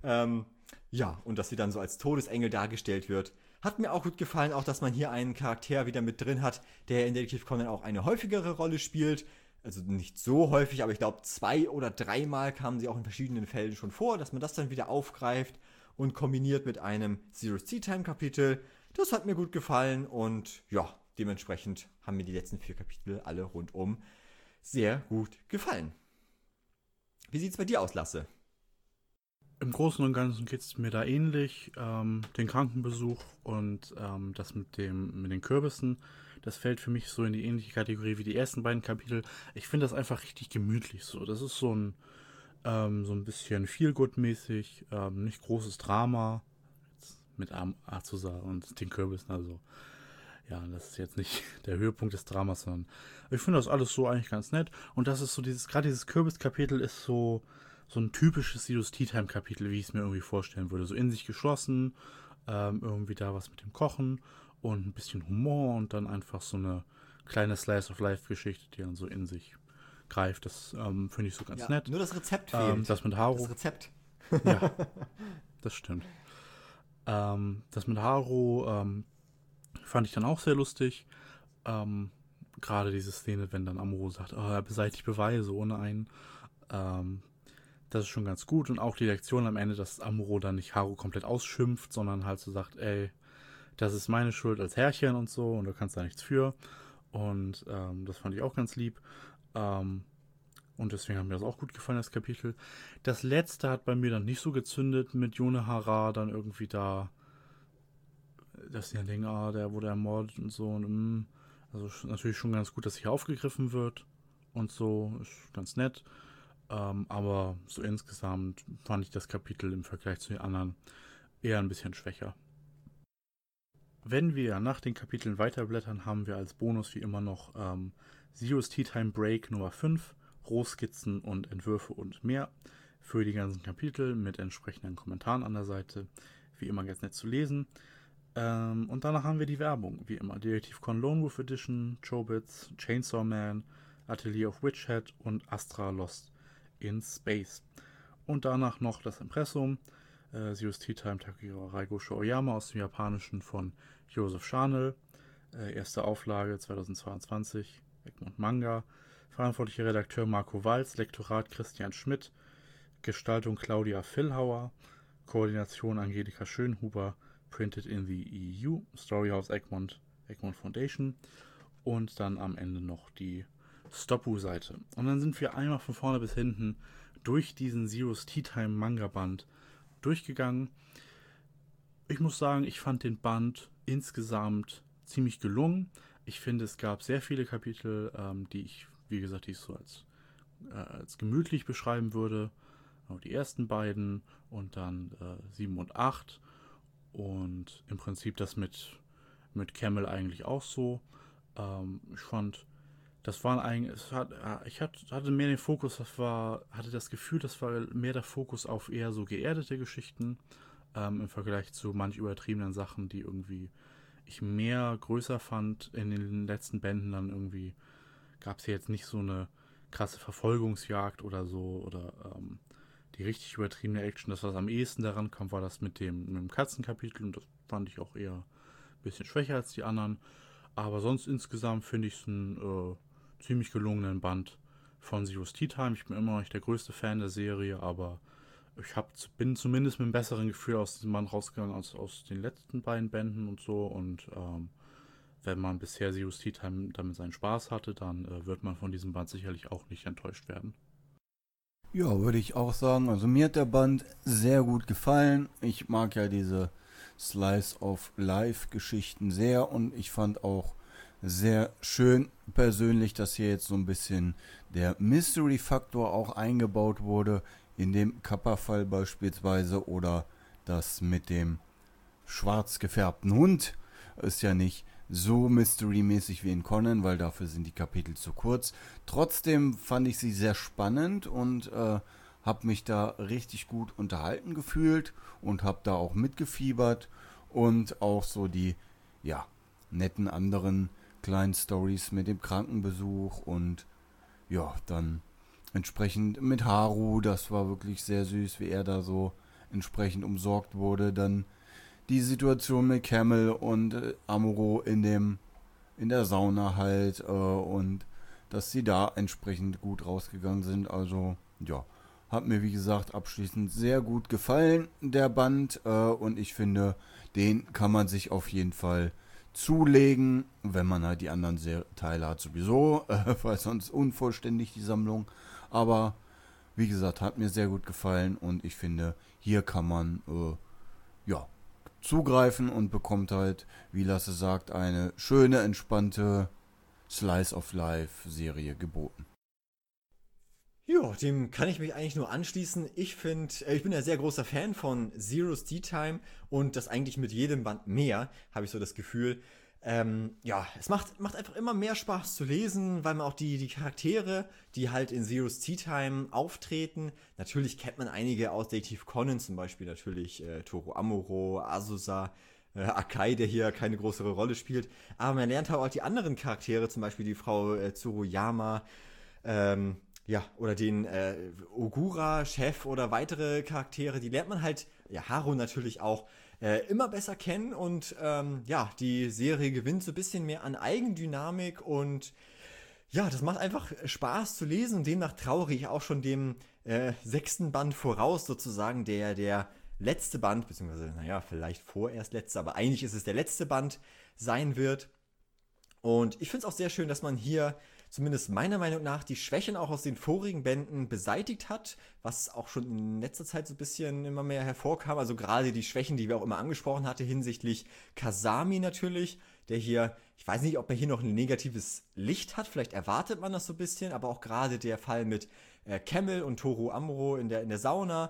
Und dass sie dann so als Todesengel dargestellt wird. Hat mir auch gut gefallen, auch dass man hier einen Charakter wieder mit drin hat, der in Detective Conan auch eine häufigere Rolle spielt. Also nicht so häufig, aber ich glaube 2 oder 3 Mal kamen sie auch in verschiedenen Fällen schon vor, dass man das dann wieder aufgreift und kombiniert mit einem Zero's Tea Time Kapitel. Das hat mir gut gefallen und dementsprechend haben mir die letzten 4 Kapitel alle rundum sehr gut gefallen. Wie sieht's bei dir aus, Lasse? Im Großen und Ganzen geht es mir da ähnlich. Den Krankenbesuch und das mit den Kürbissen, das fällt für mich so in die ähnliche Kategorie wie die ersten beiden Kapitel. Ich finde das einfach richtig gemütlich so. Das ist so ein bisschen Feel-Good-mäßig, nicht großes Drama jetzt mit Azusa und den Kürbissen. Also ja, das ist jetzt nicht der Höhepunkt des Dramas, sondern ich finde das alles so eigentlich ganz nett. Und das ist so gerade dieses Kürbis-Kapitel ist so ein typisches Sidos Tea Time Kapitel, wie ich es mir irgendwie vorstellen würde. So in sich geschlossen, irgendwie da was mit dem Kochen und ein bisschen Humor und dann einfach so eine kleine Slice of Life Geschichte, die dann so in sich greift. Das finde ich so ganz Ja, nett. nur das Rezept fehlt. Das mit Haru. Das Rezept. Ja, das stimmt. Das mit Haru fand ich dann auch sehr lustig. Gerade diese Szene, wenn dann Amuro sagt, oh, er beseitigt Beweise ohne einen. Ähm, Das ist schon ganz gut. Und auch die Lektion am Ende, dass Amuro dann nicht Haru komplett ausschimpft, sondern halt so sagt, ey, das ist meine Schuld als Herrchen und so und du kannst da nichts für. Und das fand ich auch ganz lieb. Und deswegen hat mir das auch gut gefallen, das Kapitel. Das letzte hat bei mir dann nicht so gezündet mit Yonehara dann irgendwie da, dass die dann denken, der wurde ermordet und so. Und, also natürlich schon ganz gut, dass hier aufgegriffen wird und so. Ist ganz nett. Aber so insgesamt fand ich das Kapitel im Vergleich zu den anderen eher ein bisschen schwächer. Wenn wir nach den Kapiteln weiterblättern, haben wir als Bonus wie immer noch Zero's Tea Time Break Nummer 5, Rohskizzen und Entwürfe und mehr für die ganzen Kapitel mit entsprechenden Kommentaren an der Seite. Wie immer ganz nett zu lesen. Und danach haben wir die Werbung, wie immer. Detective Con Lone Wolf Edition, Chobits, Chainsaw Man, Atelier of Witch Hat und Astra Lost in Space. Und danach noch das Impressum, Zero's Tea Time Takehiro Raigosho Oyama aus dem Japanischen von Joseph Scharnel. Erste Auflage 2022, Egmont Manga. Verantwortlicher Redakteur Marco Walz, Lektorat Christian Schmidt, Gestaltung Claudia Villhauer, Koordination Angelika Schönhuber, Printed in the EU, Storyhouse Egmont Foundation und dann am Ende noch die Stoppu-Seite. Und dann sind wir einmal von vorne bis hinten durch diesen Zero's Tea Time Manga Band durchgegangen. Ich muss sagen, ich fand den Band insgesamt ziemlich gelungen. Ich finde, es gab sehr viele Kapitel, die ich, wie gesagt, die ich so als gemütlich beschreiben würde. Die ersten beiden und dann 7 und 8. Und im Prinzip das mit Camel eigentlich auch so. Ich fand, das waren eigentlich, ich hatte mehr den Fokus, hatte das Gefühl, das war mehr der Fokus auf eher so geerdete Geschichten im Vergleich zu manch übertriebenen Sachen, die irgendwie ich größer fand in den letzten Bänden. Dann irgendwie gab es ja jetzt nicht so eine krasse Verfolgungsjagd oder so oder die richtig übertriebene Action. Das, was am ehesten daran kam, war das mit dem Katzenkapitel und das fand ich auch eher ein bisschen schwächer als die anderen. Aber sonst insgesamt finde ich es einen ziemlich gelungenen Band von Zero's Tea Time. Ich bin immer noch nicht der größte Fan der Serie, aber bin zumindest mit einem besseren Gefühl aus diesem Band rausgegangen als aus den letzten beiden Bänden und so. Und wenn man bisher Zero's Tea Time damit seinen Spaß hatte, dann wird man von diesem Band sicherlich auch nicht enttäuscht werden. Ja, würde ich auch sagen. Also mir hat der Band sehr gut gefallen. Ich mag ja diese Slice of Life Geschichten sehr und ich fand auch sehr schön persönlich, dass hier jetzt so ein bisschen der Mystery-Faktor auch eingebaut wurde, in dem Kappa-Fall beispielsweise oder das mit dem schwarz gefärbten Hund. Ist ja nicht so mystery-mäßig wie in Conan, weil dafür sind die Kapitel zu kurz. Trotzdem fand ich sie sehr spannend und habe mich da richtig gut unterhalten gefühlt und habe da auch mitgefiebert und auch so die, ja, netten anderen kleinen Stories mit dem Krankenbesuch und ja, dann entsprechend mit Haru, das war wirklich sehr süß, wie er da so entsprechend umsorgt wurde. Dann die Situation mit Camel und Amuro in der Sauna halt und dass sie da entsprechend gut rausgegangen sind. Also ja, hat mir wie gesagt abschließend sehr gut gefallen, der Band, und ich finde, den kann man sich auf jeden Fall zulegen, wenn man halt die anderen Teile hat sowieso, weil sonst unvollständig die Sammlung. Aber Wie gesagt, hat mir sehr gut gefallen und ich finde, hier kann man zugreifen und bekommt halt, wie Lasse sagt, eine schöne, entspannte Slice of Life Serie geboten. Ja, dem kann ich mich eigentlich nur anschließen. Ich bin ja sehr großer Fan von Zero's Tea Time und das eigentlich mit jedem Band mehr, habe ich so das Gefühl. Es macht einfach immer mehr Spaß zu lesen, weil man auch die Charaktere, die halt in Zero's Tea Time auftreten, natürlich kennt man einige aus Detective Conan, zum Beispiel natürlich Toru Amuro, Azusa, Akai, der hier keine größere Rolle spielt, aber man lernt auch die anderen Charaktere, zum Beispiel die Frau Tsuruyama, oder den Ogura-Chef oder weitere Charaktere, die lernt man halt, ja, Haru natürlich auch, immer besser kennen und die Serie gewinnt so ein bisschen mehr an Eigendynamik und ja, das macht einfach Spaß zu lesen und demnach trauere ich auch schon dem 6. Band voraus, sozusagen, der letzte Band, beziehungsweise, naja, vielleicht vorerst letzte, aber eigentlich ist es der letzte Band sein wird. Und ich finde es auch sehr schön, dass man hier zumindest meiner Meinung nach die Schwächen auch aus den vorigen Bänden beseitigt hat, was auch schon in letzter Zeit so ein bisschen immer mehr hervorkam. Also gerade die Schwächen, die wir auch immer angesprochen hatten hinsichtlich Kasami natürlich, der hier, ich weiß nicht, ob er hier noch ein negatives Licht hat, vielleicht erwartet man das so ein bisschen, aber auch gerade der Fall mit Camel und Toru Amuro in der Sauna,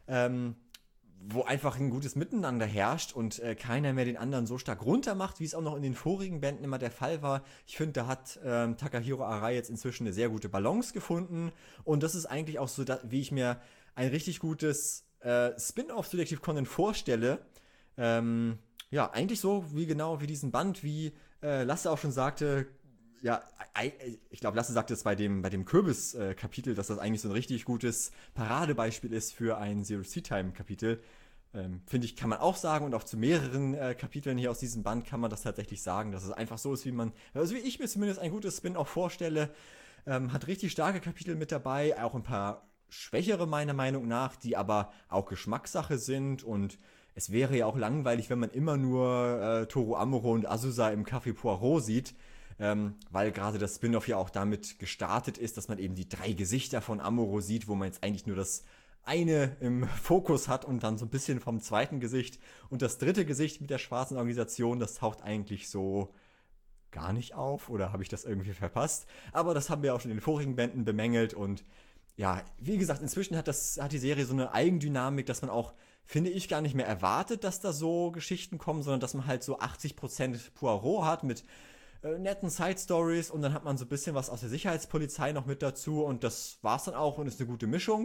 wo einfach ein gutes Miteinander herrscht und keiner mehr den anderen so stark runtermacht, wie es auch noch in den vorigen Bänden immer der Fall war. Ich finde, da hat Takahiro Arai jetzt inzwischen eine sehr gute Balance gefunden und das ist eigentlich auch so, wie ich mir ein richtig gutes Spin-off Detective Conan vorstelle. Eigentlich so wie diesen Band, wie Lasse auch schon sagte. Ja, ich glaube, Lasse sagte es bei dem Kürbis-Kapitel, dass das eigentlich so ein richtig gutes Paradebeispiel ist für ein Zero Sea Time-Kapitel. Finde ich, kann man auch sagen und auch zu mehreren Kapiteln hier aus diesem Band kann man das tatsächlich sagen, dass es einfach so ist, wie ich mir zumindest ein gutes Spin-off vorstelle. Hat richtig starke Kapitel mit dabei, auch ein paar schwächere meiner Meinung nach, die aber auch Geschmackssache sind und es wäre ja auch langweilig, wenn man immer nur Toru Amuro und Azusa im Café Poirot sieht. Weil gerade das Spin-off ja auch damit gestartet ist, dass man eben die 3 Gesichter von Amuro sieht, wo man jetzt eigentlich nur das eine im Fokus hat und dann so ein bisschen vom zweiten Gesicht. Und das dritte Gesicht mit der schwarzen Organisation, das taucht eigentlich so gar nicht auf. Oder habe ich das irgendwie verpasst? Aber das haben wir auch schon in den vorigen Bänden bemängelt. Und ja, wie gesagt, inzwischen hat die Serie so eine Eigendynamik, dass man auch, finde ich, gar nicht mehr erwartet, dass da so Geschichten kommen, sondern dass man halt so 80% Poirot hat mit netten Side-Stories und dann hat man so ein bisschen was aus der Sicherheitspolizei noch mit dazu und das war's dann auch und ist eine gute Mischung.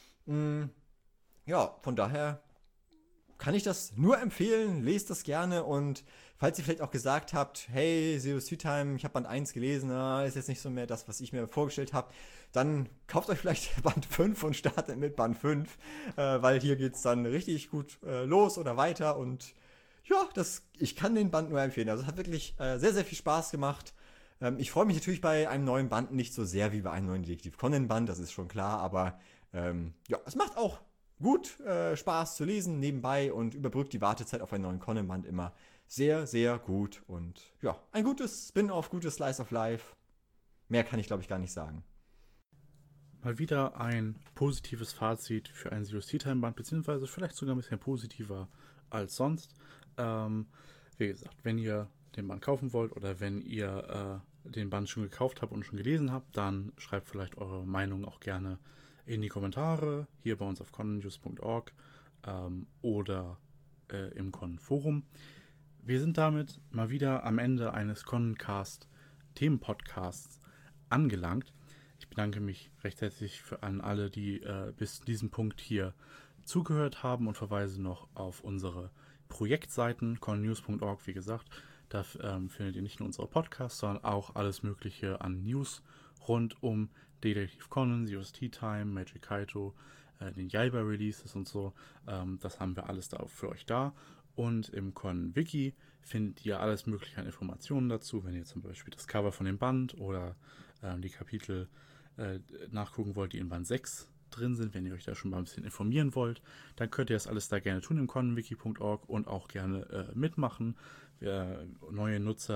Ja, von daher kann ich das nur empfehlen, lest das gerne und falls ihr vielleicht auch gesagt habt, hey, Zero Sea Time, ich habe Band 1 gelesen, ist jetzt nicht so mehr das, was ich mir vorgestellt habe, dann kauft euch vielleicht Band 5 und startet mit Band 5, weil hier geht's dann richtig gut los oder weiter und ja, ich kann den Band nur empfehlen. Also es hat wirklich sehr, sehr viel Spaß gemacht. Ich freue mich natürlich bei einem neuen Band nicht so sehr wie bei einem neuen Detective Conan Band, das ist schon klar, aber es macht auch gut Spaß zu lesen nebenbei und überbrückt die Wartezeit auf einen neuen Conan Band immer sehr, sehr gut. Und ja, ein gutes Spin-off, gutes Slice of Life. Mehr kann ich, glaube ich, gar nicht sagen. Mal wieder ein positives Fazit für ein Zero Sea Time Band, beziehungsweise vielleicht sogar ein bisschen positiver als sonst. Wie gesagt, wenn ihr den Band kaufen wollt oder wenn ihr den Band schon gekauft habt und schon gelesen habt, dann schreibt vielleicht eure Meinung auch gerne in die Kommentare hier bei uns auf connews.org oder im Con-Forum. Wir sind damit mal wieder am Ende eines Connencast-Themenpodcasts angelangt. Ich bedanke mich recht herzlich an alle, die bis zu diesem Punkt hier zugehört haben und verweise noch auf unsere Projektseiten, connews.org, wie gesagt. Da findet ihr nicht nur unsere Podcasts, sondern auch alles Mögliche an News rund um Detective Conan, Zero's Tea Time, Magic Kaito, den Yaiba-Releases und so. Das haben wir alles da für euch da. Und im Con-Wiki findet ihr alles Mögliche an Informationen dazu, wenn ihr zum Beispiel das Cover von dem Band oder die Kapitel nachgucken wollt, die in Band 6 drin sind, wenn ihr euch da schon mal ein bisschen informieren wollt, dann könnt ihr das alles da gerne tun im conwiki.org und auch gerne mitmachen. Neue Nutzer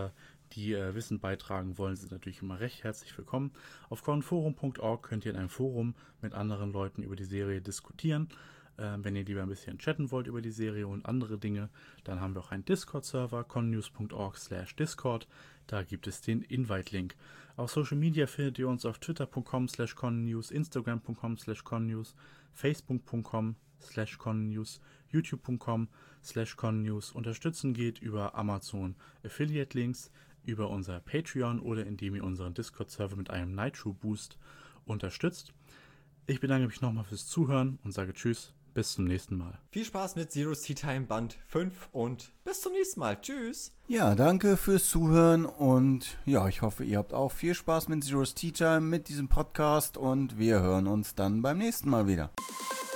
die Wissen beitragen wollen, sind natürlich immer recht herzlich willkommen. Auf conforum.org könnt ihr in einem Forum mit anderen Leuten über die Serie diskutieren. Wenn ihr lieber ein bisschen chatten wollt über die Serie und andere Dinge, dann haben wir auch einen Discord-Server, connews.org/discord. Da gibt es den Invite-Link. Auf Social Media findet ihr uns auf twitter.com/connews, instagram.com/connews, facebook.com/connews, youtube.com/connews. Unterstützen geht über Amazon Affiliate-Links, über unser Patreon oder indem ihr unseren Discord-Server mit einem Nitro-Boost unterstützt. Ich bedanke mich nochmal fürs Zuhören und sage Tschüss, bis zum nächsten Mal. Viel Spaß mit Zero's Tea Time Band 5 und bis zum nächsten Mal. Tschüss. Ja, danke fürs Zuhören und ja, ich hoffe, ihr habt auch viel Spaß mit Zero's Tea Time, mit diesem Podcast und wir hören uns dann beim nächsten Mal wieder.